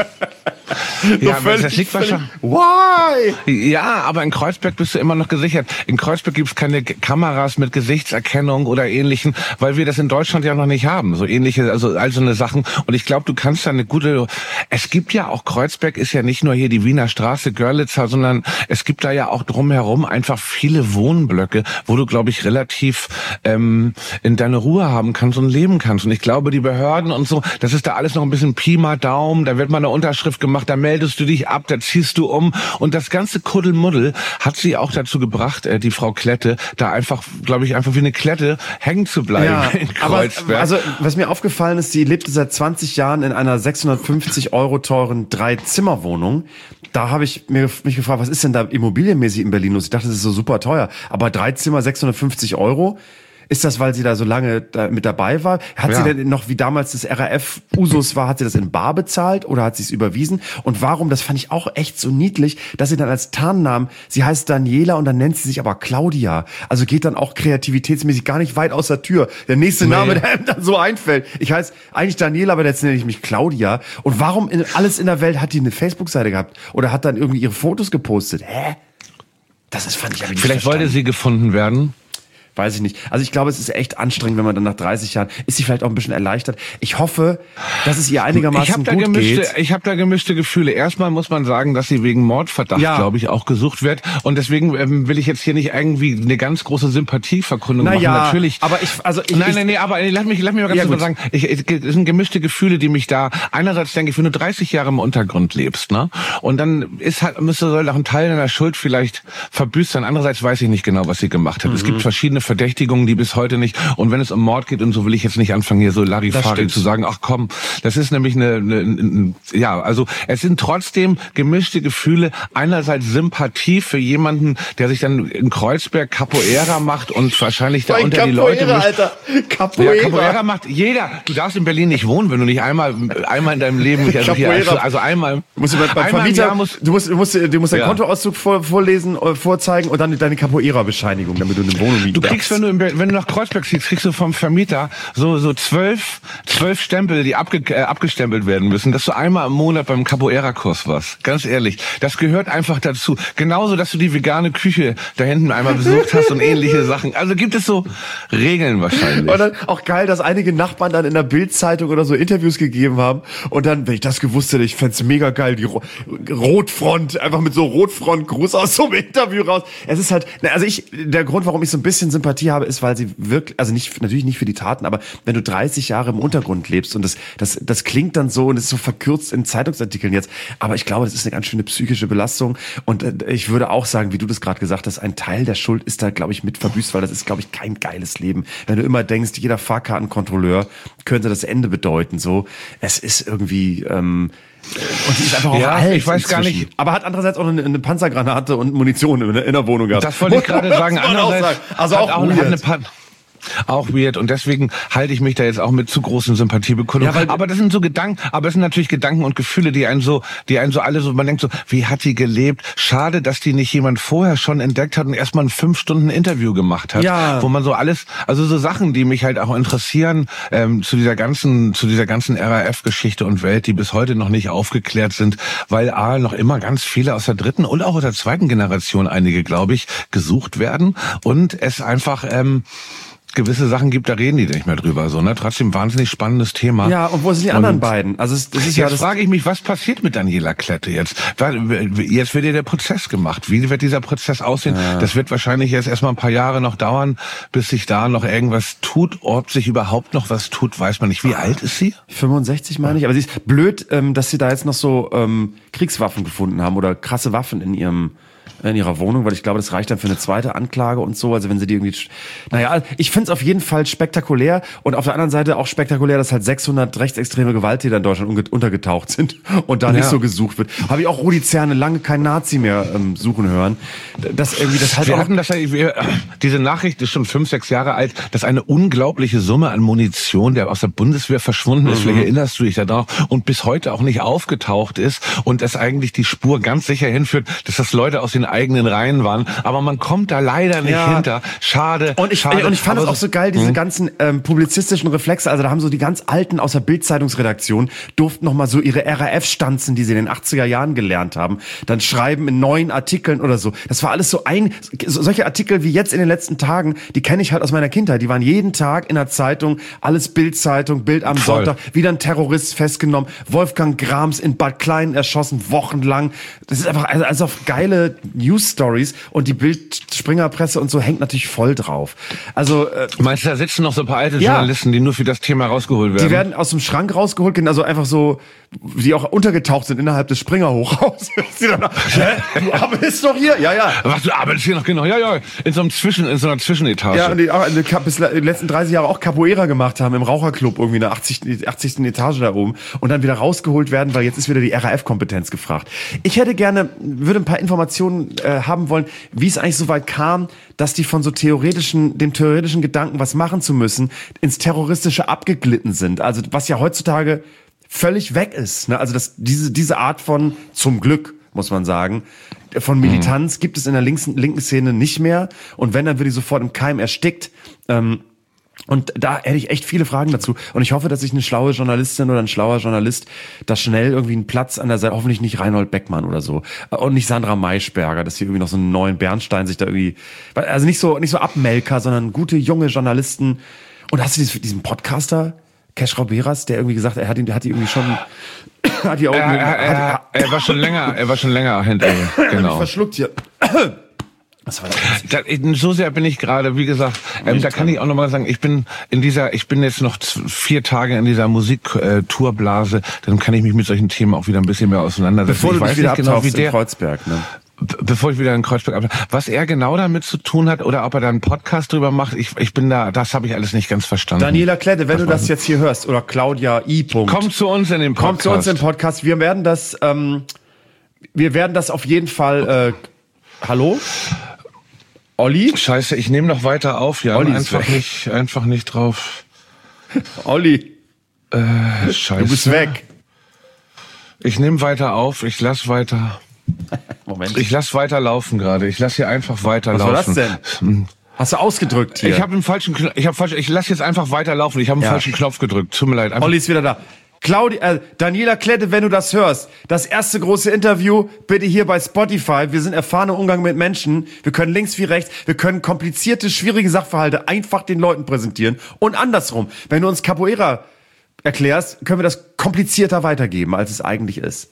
So ja, völlig, das liegt wahrscheinlich. Why? Ja, aber in Kreuzberg bist du immer noch gesichert. In Kreuzberg gibt es keine Kameras mit Gesichtserkennung oder ähnlichen, weil wir das in Deutschland ja noch nicht haben. So ähnliche, also all so eine Sachen. Und ich glaube, du kannst da eine gute. Es gibt ja auch, Kreuzberg ist ja nicht nur hier die Wiener Straße, Görlitzer, sondern es gibt da ja auch drumherum einfach viele Wohnblöcke, wo du, glaube ich, relativ ähm, in deine Ruhe haben kannst und leben kannst. Und ich glaube, die Behörden und so, das ist da alles noch ein bisschen Pi mal Daumen. Da wird mal eine Unterschrift gemacht, da meldest du dich ab, da ziehst du um und das ganze Kuddelmuddel hat sie auch dazu gebracht, äh, die Frau Klette, da einfach, glaube ich, einfach wie eine Klette hängen zu bleiben ja, in Kreuzberg. Aber, also, was mir aufgefallen ist, sie lebte seit zwanzig Jahren in einer sechshundertfünfzig Euro teuren Drei-Zimmer-Wohnung. Da habe ich mir, mich gefragt, was ist denn da immobilienmäßig in Berlin los? Ich dachte, das ist so super teuer. Aber drei Zimmer, sechshundertfünfzig Euro? Ist das, weil sie da so lange da mit dabei war? Hat ja. sie denn noch, wie damals das R A F-Usus war, hat sie das in bar bezahlt oder hat sie es überwiesen? Und warum, das fand ich auch echt so niedlich, dass sie dann als Tarnnamen, sie heißt Daniela und dann nennt sie sich aber Claudia. Also geht dann auch kreativitätsmäßig gar nicht weit aus der Tür. Der nächste nee. Name, der einem dann so einfällt. Ich heiße eigentlich Daniela, aber jetzt nenne ich mich Claudia. Und warum in alles in der Welt hat die eine Facebook-Seite gehabt? Oder hat dann irgendwie ihre Fotos gepostet? Hä? Das ist, fand ich aber nicht Vielleicht verstanden. wollte sie gefunden werden. Weiß ich nicht. Also ich glaube, es ist echt anstrengend, wenn man dann nach dreißig Jahren, ist sie vielleicht auch ein bisschen erleichtert. Ich hoffe, dass es ihr einigermaßen gut gemischte, geht. Ich habe da gemischte Gefühle. Erstmal muss man sagen, dass sie wegen Mordverdacht, ja. glaube ich, auch gesucht wird. Und deswegen ähm, will ich jetzt hier nicht irgendwie eine ganz große Sympathieverkündung Na machen. ja, Natürlich. Aber ich, also ich, nein, ich, nein, nee, aber lass mich, lass mich mal ganz ja, kurz sagen. Ich, ich, es sind gemischte Gefühle, die mich da. Einerseits denke ich, wenn du dreißig Jahre im Untergrund lebst, ne, und dann ist halt müsste soll auch ein Teil deiner Schuld vielleicht verbüßt sein. Andererseits weiß ich nicht genau, was sie gemacht hat. Mhm. Es gibt verschiedene Verdächtigungen, die bis heute nicht. Und wenn es um Mord geht und so, will ich jetzt nicht anfangen, hier so Larifari zu sagen, ach komm, das ist nämlich eine, eine, eine, ja, also es sind trotzdem gemischte Gefühle. Einerseits Sympathie für jemanden, der sich dann in Kreuzberg Capoeira macht und wahrscheinlich da unter Capoeira, die Leute mischt. Alter. Capoeira. Ja, Capoeira macht jeder. Du darfst in Berlin nicht wohnen, wenn du nicht einmal einmal in deinem Leben, also, hier, also, also einmal, du musst beim einmal Vermieter, musst, du musst, du musst, du musst deinen ja. Kontoauszug vor, vorlesen, vorzeigen und dann deine Capoeira-Bescheinigung, damit du eine Wohnung mieten Du kriegst, wenn du, in, wenn du nach Kreuzberg ziehst, kriegst du vom Vermieter so so zwölf zwölf Stempel, die abge, äh, abgestempelt werden müssen, dass du einmal im Monat beim Capoeira-Kurs warst. Ganz ehrlich, das gehört einfach dazu. Genauso, dass du die vegane Küche da hinten einmal besucht hast und ähnliche Sachen. Also gibt es so Regeln wahrscheinlich. Und dann auch geil, dass einige Nachbarn dann in der Bild-Zeitung oder so Interviews gegeben haben und dann, wenn ich das gewusst hätte, ich fänd's mega geil, die Ro- Rotfront, einfach mit so Rotfront-Gruß aus so einem Interview raus. Es ist halt, also ich, der Grund, warum ich so ein bisschen Sympathie Sympathie habe, ist, weil sie wirklich, also nicht, natürlich nicht für die Taten, aber wenn du dreißig Jahre im Untergrund lebst und das, das, das klingt dann so und ist so verkürzt in Zeitungsartikeln jetzt, aber ich glaube, das ist eine ganz schöne psychische Belastung und äh, ich würde auch sagen, wie du das gerade gesagt hast, ein Teil der Schuld ist da, glaube ich, mit verbüßt, weil das ist, glaube ich, kein geiles Leben. Wenn du immer denkst, jeder Fahrkartenkontrolleur könnte das Ende bedeuten, so, es ist irgendwie, ähm, und die ist einfach auch ja, alt. Ich weiß inzwischen. gar nicht. Aber hat andererseits auch eine, eine Panzergranate und Munition in, in der Wohnung gehabt. Das wollte ich gerade sagen. Andererseits also auch, auch eine Pan- Auch weird und deswegen halte ich mich da jetzt auch mit zu großen Sympathiebekundungen. Ja, aber das sind so Gedanken, aber es sind natürlich Gedanken und Gefühle, die einen so, die einen so alle so, man denkt so, wie hat die gelebt? Schade, dass die nicht jemand vorher schon entdeckt hat und erstmal ein fünf Stunden Interview gemacht hat, ja. wo man so alles, also so Sachen, die mich halt auch interessieren ähm, zu dieser ganzen, zu dieser ganzen R A F-Geschichte und Welt, die bis heute noch nicht aufgeklärt sind, weil A, noch immer ganz viele aus der dritten und auch aus der zweiten Generation, einige glaube ich, gesucht werden und es einfach ähm, gewisse Sachen gibt, da reden die nicht mehr drüber, so, ne? Trotzdem wahnsinnig spannendes Thema. Ja, und wo sind die und anderen beiden? Also, es, das ist jetzt ja das frage ich mich, was passiert mit Daniela Klette jetzt? Jetzt wird ja der Prozess gemacht. Wie wird dieser Prozess aussehen? Ja. Das wird wahrscheinlich jetzt erstmal ein paar Jahre noch dauern, bis sich da noch irgendwas tut. Ob sich überhaupt noch was tut, weiß man nicht. Wie alt ist sie? fünfundsechzig meine ich. Aber sie ist blöd, ähm, dass sie da jetzt noch so ähm, Kriegswaffen gefunden haben oder krasse Waffen in ihrem in ihrer Wohnung, weil ich glaube, das reicht dann für eine zweite Anklage und so, also wenn sie die irgendwie, naja, ich finde es auf jeden Fall spektakulär und auf der anderen Seite auch spektakulär, dass halt sechshundert rechtsextreme Gewalttäter in Deutschland untergetaucht sind und da ja. nicht so gesucht wird. Habe ich auch Rudi Zerne lange kein Nazi mehr ähm, suchen hören. Das irgendwie, das halt wir auch hatten das, wir, diese Nachricht ist schon fünf, sechs Jahre alt, dass eine unglaubliche Summe an Munition, der aus der Bundeswehr verschwunden ist, mhm. vielleicht erinnerst du dich da drauf, und bis heute auch nicht aufgetaucht ist und es eigentlich die Spur ganz sicher hinführt, dass das Leute aus den eigenen Reihen waren, aber man kommt da leider nicht ja. hinter. Schade. Und ich, schade, und ich fand es auch so geil, diese mh. ganzen ähm, publizistischen Reflexe, also da haben so die ganz Alten aus der Bild-Zeitungsredaktion, durften nochmal so ihre R A F-Stanzen, die sie in den achtziger Jahren gelernt haben, dann schreiben in neuen Artikeln oder so. Das war alles so ein, so, solche Artikel wie jetzt in den letzten Tagen, die kenne ich halt aus meiner Kindheit, die waren jeden Tag in der Zeitung, alles Bild-Zeitung, Bild am Voll. Sonntag, wieder ein Terrorist festgenommen, Wolfgang Grams in Bad Klein erschossen, wochenlang. Das ist einfach, also, also auf geile News-Stories und die Bild-Springer-Presse und so hängt natürlich voll drauf. Also äh, meinst du, da sitzen noch so ein paar alte ja, Journalisten, die nur für das Thema rausgeholt werden? Die werden aus dem Schrank rausgeholt, also einfach so, die auch untergetaucht sind innerhalb des Springer-Hochhauses. Hä? Du arbeitest doch hier? Ja, ja. Was, du arbeitest hier noch, genau, ja, ja, in so einem Zwischen, in so einer Zwischenetage. Ja, und die auch in den letzten dreißig Jahre auch Capoeira gemacht haben, im Raucherclub irgendwie in der achtzigsten Etage da oben und dann wieder rausgeholt werden, weil jetzt ist wieder die R A F-Kompetenz gefragt. Ich hätte gerne, würde ein paar Informationen äh, haben wollen, wie es eigentlich so weit kam, dass die von so theoretischen, dem theoretischen Gedanken, was machen zu müssen, ins Terroristische abgeglitten sind. Also was ja heutzutage völlig weg ist. Ne? Also dass diese diese Art von, zum Glück muss man sagen, von Militanz mhm. gibt es in der linken, linken Szene nicht mehr. Und wenn, dann wird die sofort im Keim erstickt. Ähm, Und da hätte ich echt viele Fragen dazu. Und ich hoffe, dass sich eine schlaue Journalistin oder ein schlauer Journalist da schnell irgendwie einen Platz an der Seite, hoffentlich nicht Reinhold Beckmann oder so. Und nicht Sandra Maischberger, dass sie irgendwie noch so einen neuen Bernstein sich da irgendwie, also nicht so, nicht so Abmelker, sondern gute, junge Journalisten. Und hast du diesen Podcaster, Kesh Rauberas, der irgendwie gesagt hat, er hat ihn, der hat die irgendwie schon, hat die auch, er, er, er, er, er war schon länger, er war schon länger hinter ihr, genau. Verschluckt hier. Was war das? Da, so sehr bin ich gerade, wie gesagt, ähm, da kann ich auch nochmal sagen, ich bin in dieser, ich bin jetzt noch vier Tage in dieser Musiktourblase, dann kann ich mich mit solchen Themen auch wieder ein bisschen mehr auseinandersetzen. Bevor ich du weiß dich wieder nicht genau, wie der in Kreuzberg, ne? Bevor ich wieder in Kreuzberg ab, was er genau damit zu tun hat oder ob er da einen Podcast drüber macht, ich, ich bin da, das habe ich alles nicht ganz verstanden. Daniela Klette, wenn was du das jetzt hier hörst, oder Claudia I. Kommt zu uns in den Podcast. Kommt zu uns im Podcast. Wir werden das, ähm, wir werden das auf jeden Fall, äh, hallo? Olli? Scheiße, ich nehme noch weiter auf, ja. Olli einfach ist weg. nicht, einfach nicht drauf. Olli. Äh, scheiße. Du bist weg. Ich nehme weiter auf, ich lass weiter. Moment. Ich lass weiter laufen gerade. Ich lass hier einfach weiterlaufen. Was war das denn? Hast du ausgedrückt hier? Ich habe den falschen, ich habe falsch, ich lass jetzt einfach weiterlaufen. Ich habe den ja. falschen Knopf gedrückt. Tut mir leid. Einfach. Olli ist wieder da. Claudia, äh, Daniela Klette, wenn du das hörst, das erste große Interview bitte hier bei Spotify. Wir sind erfahren im Umgang mit Menschen. Wir können links wie rechts, wir können komplizierte, schwierige Sachverhalte einfach den Leuten präsentieren. Und andersrum, wenn du uns Capoeira erklärst, können wir das komplizierter weitergeben, als es eigentlich ist.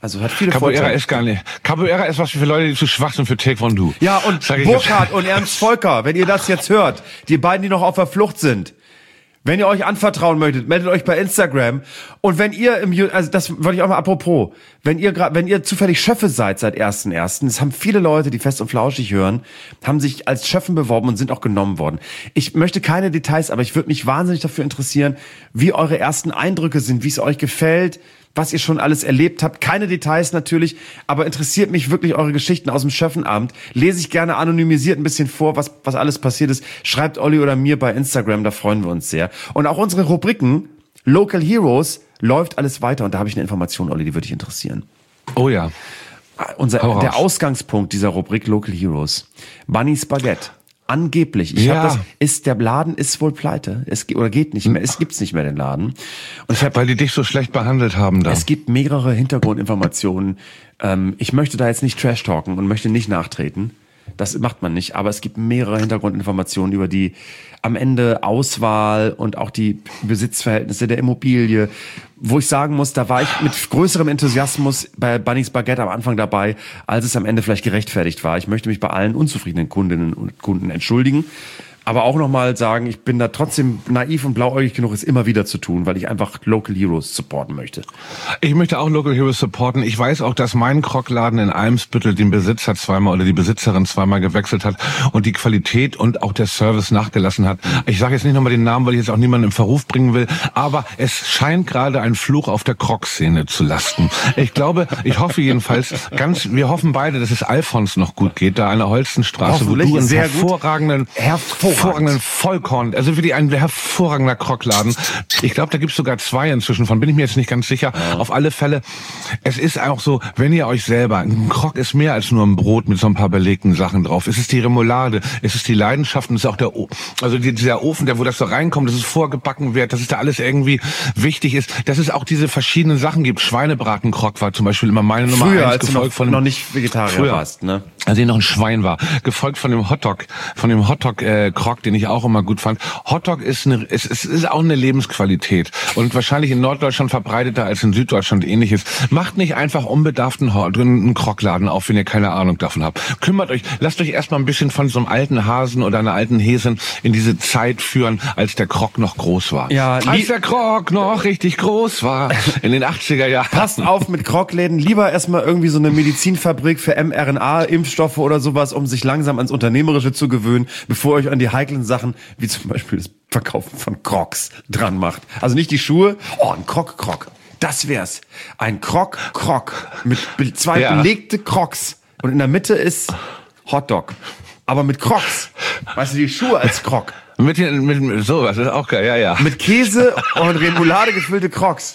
Also hat viele Capoeira Vorteile. ist gar nicht. Capoeira ist was für Leute, die zu schwach sind für Taekwondo. Ja, und Burkhard und Ernst Volker, wenn ihr das jetzt hört, die beiden, die noch auf der Flucht sind, wenn ihr euch anvertrauen möchtet, meldet euch bei Instagram. Und wenn ihr im, also das wollte ich auch mal apropos, wenn ihr gerade, wenn ihr zufällig Schöffe seid seit ersten ersten, es haben viele Leute, die Fest und Flauschig hören, haben sich als Schöffen beworben und sind auch genommen worden. Ich möchte keine Details, aber ich würde mich wahnsinnig dafür interessieren, wie eure ersten Eindrücke sind, wie es euch gefällt, was ihr schon alles erlebt habt. Keine Details natürlich, aber interessiert mich wirklich eure Geschichten aus dem Schöffenabend. Lese ich gerne anonymisiert ein bisschen vor, was was alles passiert ist. Schreibt Olli oder mir bei Instagram, da freuen wir uns sehr. Und auch unsere Rubriken Local Heroes läuft alles weiter. Und da habe ich eine Information, Olli, die würde dich interessieren. Oh ja. Unser, der Ausgangspunkt dieser Rubrik Local Heroes. Bunny's Baguette. Angeblich. Ich Ja. hab das, ist, der Laden ist wohl pleite. Es ge- oder geht nicht mehr. Es gibt's nicht mehr, den Laden. Und ich hab, Weil die dich so schlecht behandelt haben da. es gibt mehrere Hintergrundinformationen. Ähm, ich möchte da jetzt nicht Trash talken und möchte nicht nachtreten. Das macht man nicht. Aber es gibt mehrere Hintergrundinformationen über die am Ende Auswahl und auch die Besitzverhältnisse der Immobilie, wo ich sagen muss, da war ich mit größerem Enthusiasmus bei Bunny's Baguette am Anfang dabei, als es am Ende vielleicht gerechtfertigt war. Ich möchte mich bei allen unzufriedenen Kundinnen und Kunden entschuldigen. Aber auch nochmal sagen, ich bin da trotzdem naiv und blauäugig genug, es immer wieder zu tun, weil ich einfach Local Heroes supporten möchte. Ich möchte auch Local Heroes supporten. Ich weiß auch, dass mein Krockladen in Eimsbüttel den Besitzer zweimal oder die Besitzerin zweimal gewechselt hat und die Qualität und auch der Service nachgelassen hat. Ich sage jetzt nicht nochmal den Namen, weil ich jetzt auch niemanden im Verruf bringen will, aber es scheint gerade ein Fluch auf der Croc-Szene zu lasten. Ich glaube, ich hoffe jedenfalls ganz, wir hoffen beide, dass es Alfons noch gut geht, da an der Holstenstraße, wo Hoffentlich, du einen sehr gut. hervorragenden, Hervorragend. hervorragenden Vollkorn, also wirklich ein hervorragender Krockladen. Ich glaube, da gibt's sogar zwei inzwischen von, bin ich mir jetzt nicht ganz sicher. Ja. Auf alle Fälle, es ist auch so, wenn ihr euch selber, ein Croc ist mehr als nur ein Brot mit so ein paar belegten Sachen drauf. Es ist die Remoulade, es ist die Leidenschaft und es ist auch der, o- also dieser Ofen, der, wo das so reinkommt, dass es vorgebacken wird, dass es da alles irgendwie wichtig ist, dass es auch diese verschiedenen Sachen gibt. Schweinebraten-Croc war zum Beispiel immer meine Nummer Früher, eins, als du gefolgt noch, von noch nicht Vegetarier früher. warst, ne? Als ich noch ein Schwein war, gefolgt von dem Hotdog, von dem Hotdog äh, Croc, den ich auch immer gut fand. Hotdog ist eine, es, es ist auch eine Lebensqualität und wahrscheinlich in Norddeutschland verbreiteter als in Süddeutschland ähnliches. Macht nicht einfach unbedarften Hot- einen Crocladen auf, wenn ihr keine Ahnung davon habt. Kümmert euch, lasst euch erstmal ein bisschen von so einem alten Hasen oder einer alten Häsin in diese Zeit führen, als der Croc noch groß war. Ja, li- als der Croc noch richtig groß war in den achtziger Jahren. Passt auf mit Krogläden. Lieber erstmal irgendwie so eine Medizinfabrik für mRNA-Impfstoffe oder sowas, um sich langsam ans Unternehmerische zu gewöhnen, bevor ihr euch an die heiklen Sachen, wie zum Beispiel das Verkaufen von Crocs, dran macht. Also nicht die Schuhe, oh, ein Krog-Krog. Das wär's. Ein Krog-Krog mit be- zwei Ja. belegte Crocs. Und in der Mitte ist Hotdog. Aber mit Crocs. Weißt du, die Schuhe als Krog. Mit, den- mit, mit sowas, das ist auch geil, ja, ja. Mit Käse und Remoulade gefüllte Crocs.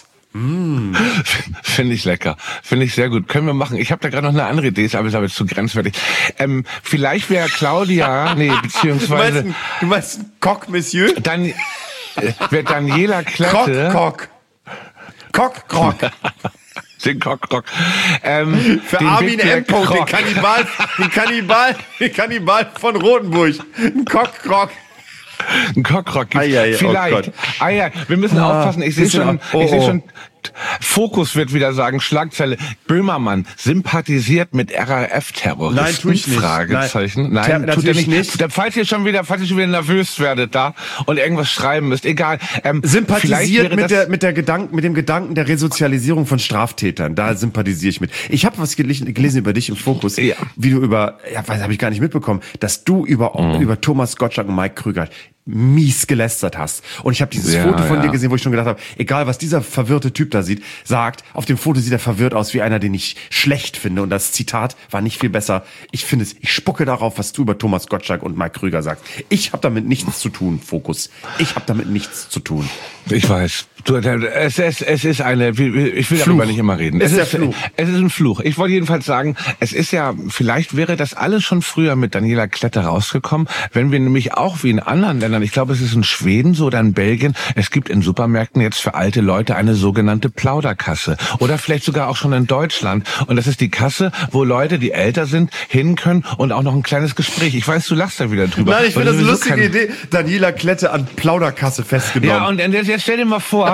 Finde ich lecker. Finde ich sehr gut. Können wir machen. Ich habe da gerade noch eine andere Idee, aber ist aber jetzt zu grenzwertig. Ähm, vielleicht wäre Claudia, nee, Du meinst, beziehungsweise ein- du meinst ein Coq, Monsieur? dann äh, wäre Daniela Klette. Coq, Coq. Coq, Croc. Den Coq, Croc. Ähm, Für den Armin Big M. Black Den Croc. Kannibal, den Kannibal, den Kannibal von Rotenburg. Ein Coq, Croc. Ein Cockrock gibt's. Ei, ei, oh Vielleicht. Gott. Ah ja, wir müssen Ah, aufpassen. Ich sehe bisschen schon, oh, ich sehe oh. schon, Fokus wird wieder sagen, Schlagzeile. Böhmermann sympathisiert mit R A F-Terroristen? Nein, tu ich nicht. Fragezeichen. Nein, Nein, ter- tut er natürlich nicht. nicht. Da, falls ihr schon wieder, falls ihr schon wieder nervös werdet da und irgendwas schreiben müsst, egal. Ähm, vielleicht Sympathisiert wäre mit das- der, mit der Gedanken, mit dem Gedanken der Resozialisierung von Straftätern. Da sympathisiere ich mit. Ich habe was gelesen, gelesen über dich im Fokus, Ja. wie du über, ja, weiß, habe ich gar nicht mitbekommen, dass du über, Mhm. über Thomas Gottschalk und Mike Krüger mies gelästert hast. Und ich habe dieses Ja, Foto von ja. dir gesehen, wo ich schon gedacht habe, egal was dieser verwirrte Typ da sieht, sagt, auf dem Foto sieht er verwirrt aus wie einer, den ich schlecht finde. Und das Zitat war nicht viel besser. Ich finde es, ich spucke darauf, was du über Thomas Gottschalk und Mike Krüger sagst. Ich habe damit nichts zu tun, Fokus. Ich habe damit nichts zu tun. Ich weiß. Du, es, es, es ist eine, ich will Fluch. darüber nicht immer reden. Ist es der ist, Fluch. Es ist ein Fluch. Ich wollte jedenfalls sagen, es ist ja, vielleicht wäre das alles schon früher mit Daniela Klette rausgekommen, wenn wir nämlich auch wie in anderen Ländern, ich glaube, es ist in Schweden so oder in Belgien, es gibt in Supermärkten jetzt für alte Leute eine sogenannte Plauderkasse. Oder vielleicht sogar auch schon in Deutschland. Und das ist die Kasse, wo Leute, die älter sind, hin können und auch noch ein kleines Gespräch. Ich weiß, du lachst da wieder drüber. Nein, ich weil finde das du eine sowieso lustige kein- Idee. Daniela Klette an Plauderkasse festgenommen. Ja, und jetzt stell dir mal vor,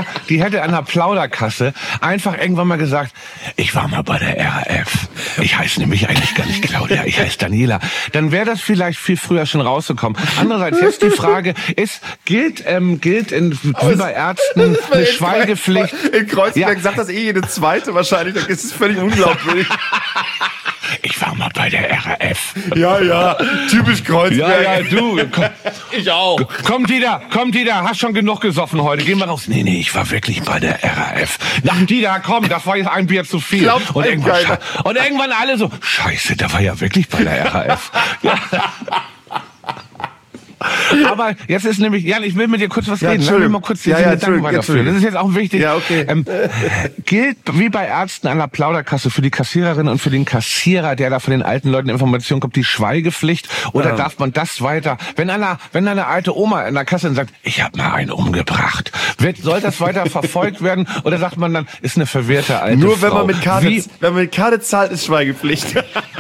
Claudia, die hätte an der Plauderkasse einfach irgendwann mal gesagt, ich war mal bei der R A F. Ich heiße nämlich eigentlich gar nicht Claudia, ich heiße Daniela. Dann wäre das vielleicht viel früher schon rausgekommen. Andererseits jetzt die Frage ist, gilt ähm, gilt in, wie bei Ärzten eine Schweigepflicht? In Kreuzberg ja. sagt das eh jede Zweite wahrscheinlich, das ist völlig unglaubwürdig. Ich war mal bei der R A F. Ja, ja, typisch Kreuzberg. Ja, ja, du. Komm, ich auch. Kommt Dieter, kommt Dieter, hast schon genug gesoffen heute. Geh mal raus. Nee, nee, ich war wirklich bei der R A F. Na, Dieter, komm, das war jetzt ein Bier zu viel. Glaubt und, irgendwann, und irgendwann alle so, scheiße, der war ja wirklich bei der R A F. Ja. Aber jetzt ist nämlich, Jan, ich will mit dir kurz was ja, reden. Lass mich mal kurz diese ja, ja, Gedanken weiterführen. Das ist jetzt auch wichtig. Ja, okay. Ähm, gilt wie bei Ärzten an der Plauderkasse für die Kassiererin und für den Kassierer, der da von den alten Leuten Informationen kommt, die Schweigepflicht? Oder ja. darf man das weiter? Wenn eine, wenn eine alte Oma in der Kasse sagt, ich habe mal einen umgebracht, wird, soll das weiter verfolgt werden? Oder sagt man dann, ist eine verwirrte alte Nur Frau? wenn man mit Karte, wie? wenn man mit Karte zahlt, ist Schweigepflicht.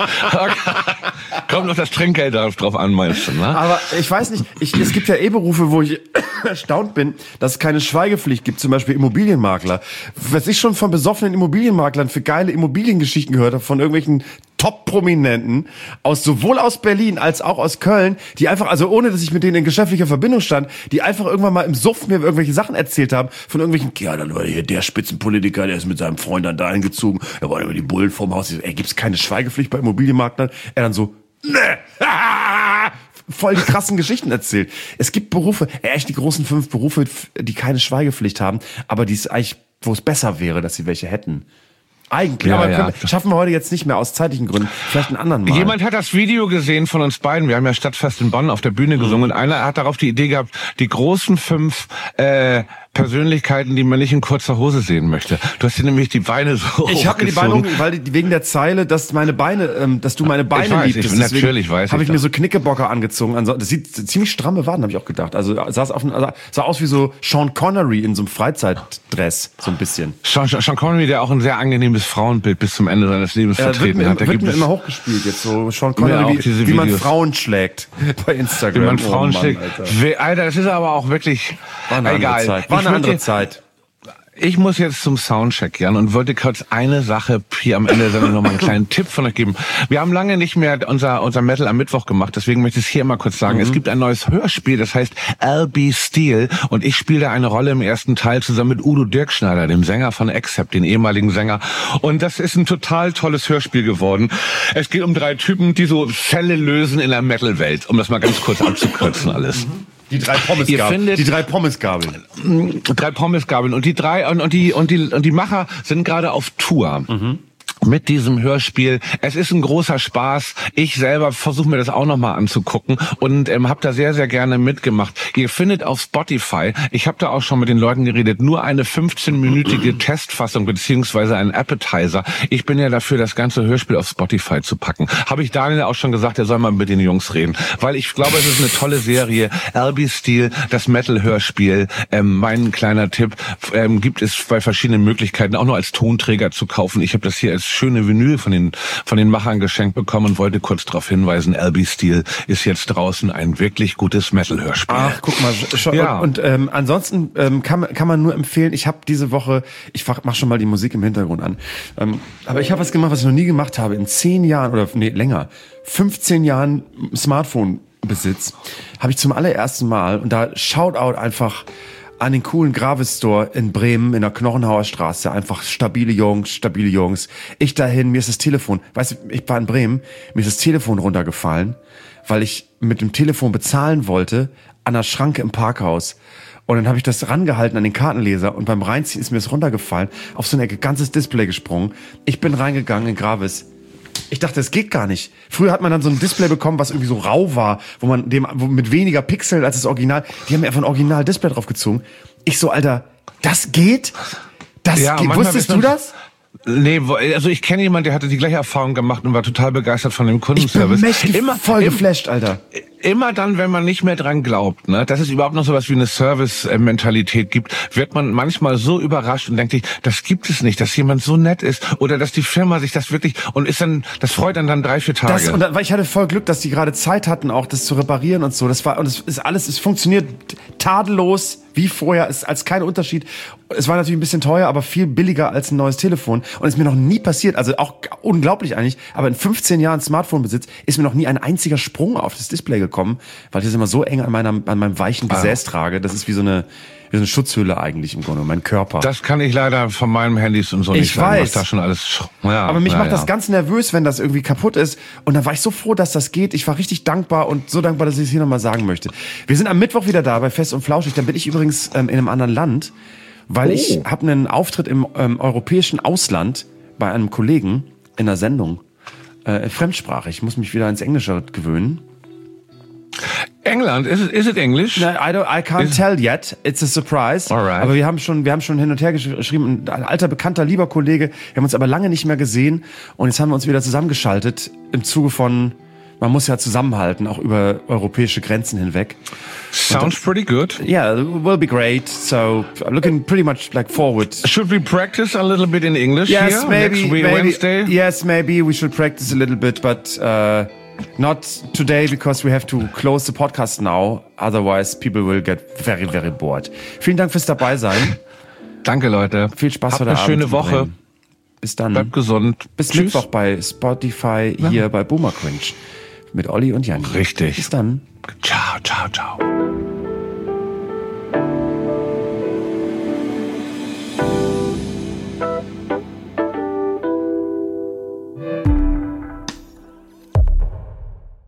Kommt noch das Trinkgeld drauf an, meinst du, ne? Aber ich weiß nicht, ich, es gibt ja eh Berufe, wo ich erstaunt bin, dass es keine Schweigepflicht gibt, zum Beispiel Immobilienmakler. Was ich schon von besoffenen Immobilienmaklern für geile Immobiliengeschichten gehört habe, von irgendwelchen Top-Prominenten, aus sowohl aus Berlin als auch aus Köln, die einfach, also ohne, dass ich mit denen in geschäftlicher Verbindung stand, die einfach irgendwann mal im Suff mir irgendwelche Sachen erzählt haben, von irgendwelchen, ja, dann war hier der Spitzenpolitiker, der ist mit seinem Freund dann dahin gezogen, da waren immer die Bullen vorm Haus, ey, gibt's keine Schweigepflicht bei Immobilienmaklern? Er dann so, ne, voll die krassen Geschichten erzählt. Es gibt Berufe, echt die großen fünf Berufe, die keine Schweigepflicht haben, aber die es eigentlich, wo es besser wäre, dass sie welche hätten. Eigentlich, ja, aber ja. wir, schaffen wir heute jetzt nicht mehr aus zeitlichen Gründen. Vielleicht einen anderen Mal. Jemand hat das Video gesehen von uns beiden. Wir haben ja Stadtfest in Bonn auf der Bühne gesungen. Und einer hat darauf die Idee gehabt, die großen fünf äh, Persönlichkeiten, die man nicht in kurzer Hose sehen möchte. Du hast dir nämlich die Beine so Ich habe mir die Beine, weil die, wegen der Zeile, dass meine Beine, ähm, dass du meine Beine ich weiß, liebst. Ich, natürlich weiß Habe ich, ich mir so Knickebocker angezogen. Also, das sieht ziemlich stramme Waden, habe ich auch gedacht. Also sah, auf, also, sah aus wie so Sean Connery in so einem Freizeitdress, so ein bisschen. Sean, Sean Connery, der auch ein sehr angenehmes Frauenbild bis zum Ende seines Lebens ja, vertreten wird mir, hat. Da wird gibt mir es immer hochgespielt jetzt so Sean Connery, wie, wie man Frauen schlägt bei Instagram. Wie man Frauen oh, Mann, schlägt. Alter. Alter, das ist aber auch wirklich War eine egal. Andere Zeit. War eine andere Zeit. Ich muss jetzt zum Soundcheck, Jan, und wollte kurz eine Sache hier am Ende der Sendung noch mal einen kleinen Tipp von euch geben. Wir haben lange nicht mehr unser unser Metal am Mittwoch gemacht, deswegen möchte ich es hier mal kurz sagen. Mhm. Es gibt ein neues Hörspiel, das heißt L B Steel, und ich spiele da eine Rolle im ersten Teil zusammen mit Udo Dirkschneider, dem Sänger von Accept, den ehemaligen Sänger. Und das ist ein total tolles Hörspiel geworden. Es geht um drei Typen, die so Fälle lösen in der Metal-Welt, um das mal ganz kurz abzukürzen alles. Mhm. Die drei Pommesgabeln. Die drei Pommesgabeln. Drei Pommesgabeln. Und die drei, und, und die, und die, und die Macher sind gerade auf Tour. Mhm. Mit diesem Hörspiel. Es ist ein großer Spaß. Ich selber versuche mir das auch nochmal anzugucken und ähm, habe da sehr, sehr gerne mitgemacht. Ihr findet auf Spotify, ich habe da auch schon mit den Leuten geredet, nur eine fünfzehnminütige Testfassung beziehungsweise ein Appetizer. Ich bin ja dafür, das ganze Hörspiel auf Spotify zu packen. Habe ich Daniel auch schon gesagt, er soll mal mit den Jungs reden. Weil ich glaube, es ist eine tolle Serie. L B Steel, das Metal-Hörspiel. Ähm, mein kleiner Tipp, ähm, gibt es bei verschiedenen Möglichkeiten, auch nur als Tonträger zu kaufen. Ich habe das hier als schöne Vinyl von den von den Machern geschenkt bekommen und wollte kurz darauf hinweisen, L B Steel ist jetzt draußen ein wirklich gutes Metal-Hörspiel. Ach, guck mal. Schon, ja. Und, und ähm, ansonsten ähm, kann, kann man nur empfehlen, ich habe diese Woche, ich mach schon mal die Musik im Hintergrund an, ähm, aber ich habe was gemacht, was ich noch nie gemacht habe. In zehn Jahren, oder nee, länger, fünfzehn Jahren Smartphone-Besitz, habe ich zum allerersten Mal, und da Shoutout einfach an den coolen Gravis Store in Bremen in der Knochenhauer Straße. Einfach stabile Jungs, stabile Jungs. Ich dahin, mir ist das Telefon, weißt du, ich war in Bremen, mir ist das Telefon runtergefallen, weil ich mit dem Telefon bezahlen wollte an der Schranke im Parkhaus. Und dann habe ich das rangehalten an den Kartenleser und beim Reinziehen ist mir das runtergefallen, auf so ein ganzes Display gesprungen. Ich bin reingegangen in Gravis. Ich dachte, das geht gar nicht. Früher hat man dann so ein Display bekommen, was irgendwie so rau war, wo man dem wo mit weniger Pixeln als das Original. Die haben mir einfach ein Original-Display draufgezogen. Ich so, Alter, das geht? Das ja, geht. Wusstest du das? Nee, also ich kenne jemanden, der hatte die gleiche Erfahrung gemacht und war total begeistert von dem Kundenservice. Ich bin mächtig immer voll geflasht, Alter. Immer dann, wenn man nicht mehr dran glaubt, ne, dass es überhaupt noch sowas wie eine Service-Mentalität gibt, wird man manchmal so überrascht und denkt sich, das gibt es nicht, dass jemand so nett ist oder dass die Firma sich das wirklich, und ist dann, das freut dann dann drei, vier Tage. Das, und da, weil ich hatte voll Glück, dass die gerade Zeit hatten, auch das zu reparieren und so. Das war, und es ist alles, es funktioniert tadellos, wie vorher, ist als kein Unterschied. Es war natürlich ein bisschen teuer, aber viel billiger als ein neues Telefon. Und es ist mir noch nie passiert, also auch unglaublich eigentlich, aber in fünfzehn Jahren Smartphone-Besitz ist mir noch nie ein einziger Sprung auf das Display gekommen, weil ich das immer so eng an, meiner, an meinem weichen Gesäß ah. trage. Das ist wie so eine, wie so eine Schutzhülle eigentlich im Grunde, mein Körper. Das kann ich leider von meinem Handys und so nicht ich sagen, weiß. was da schon alles... Ja, aber mich ja, macht ja. das ganz nervös, wenn das irgendwie kaputt ist. Und dann war ich so froh, dass das geht. Ich war richtig dankbar und so dankbar, dass ich es hier nochmal sagen möchte. Wir sind am Mittwoch wieder da bei Fest und Flauschig. Dann bin ich übrigens ähm, in einem anderen Land, weil oh. ich habe einen Auftritt im ähm, europäischen Ausland bei einem Kollegen in einer Sendung. Äh, Fremdsprache. Ich muss mich wieder ins Englische gewöhnen. England, is it, is it English? No, I don't, I can't is tell yet. It's a surprise. Alright. Aber wir haben schon, wir haben schon hin und her geschrieben. Ein alter, bekannter, lieber Kollege. Wir haben uns aber lange nicht mehr gesehen. Und jetzt haben wir uns wieder zusammengeschaltet im Zuge von, man muss ja zusammenhalten, auch über europäische Grenzen hinweg. Sounds pretty good. Yeah, will be great. So, looking pretty much like forward. Should we practice a little bit in English yes, here maybe, next week, maybe, Wednesday? Yes, maybe we should practice a little bit, but uh, not today because we have to close the podcast now. Otherwise, people will get very, very bored. Vielen Dank fürs Dabeisein. Danke, Leute. Viel Spaß Habt heute eine Abend. schöne Woche. Bremen. Bis dann. Bleibt gesund. Bis Tschüss. Mittwoch bei Spotify hier ja. bei Boomer Cringe mit Olli und Janni. Richtig. Bis dann. Ciao, ciao, ciao.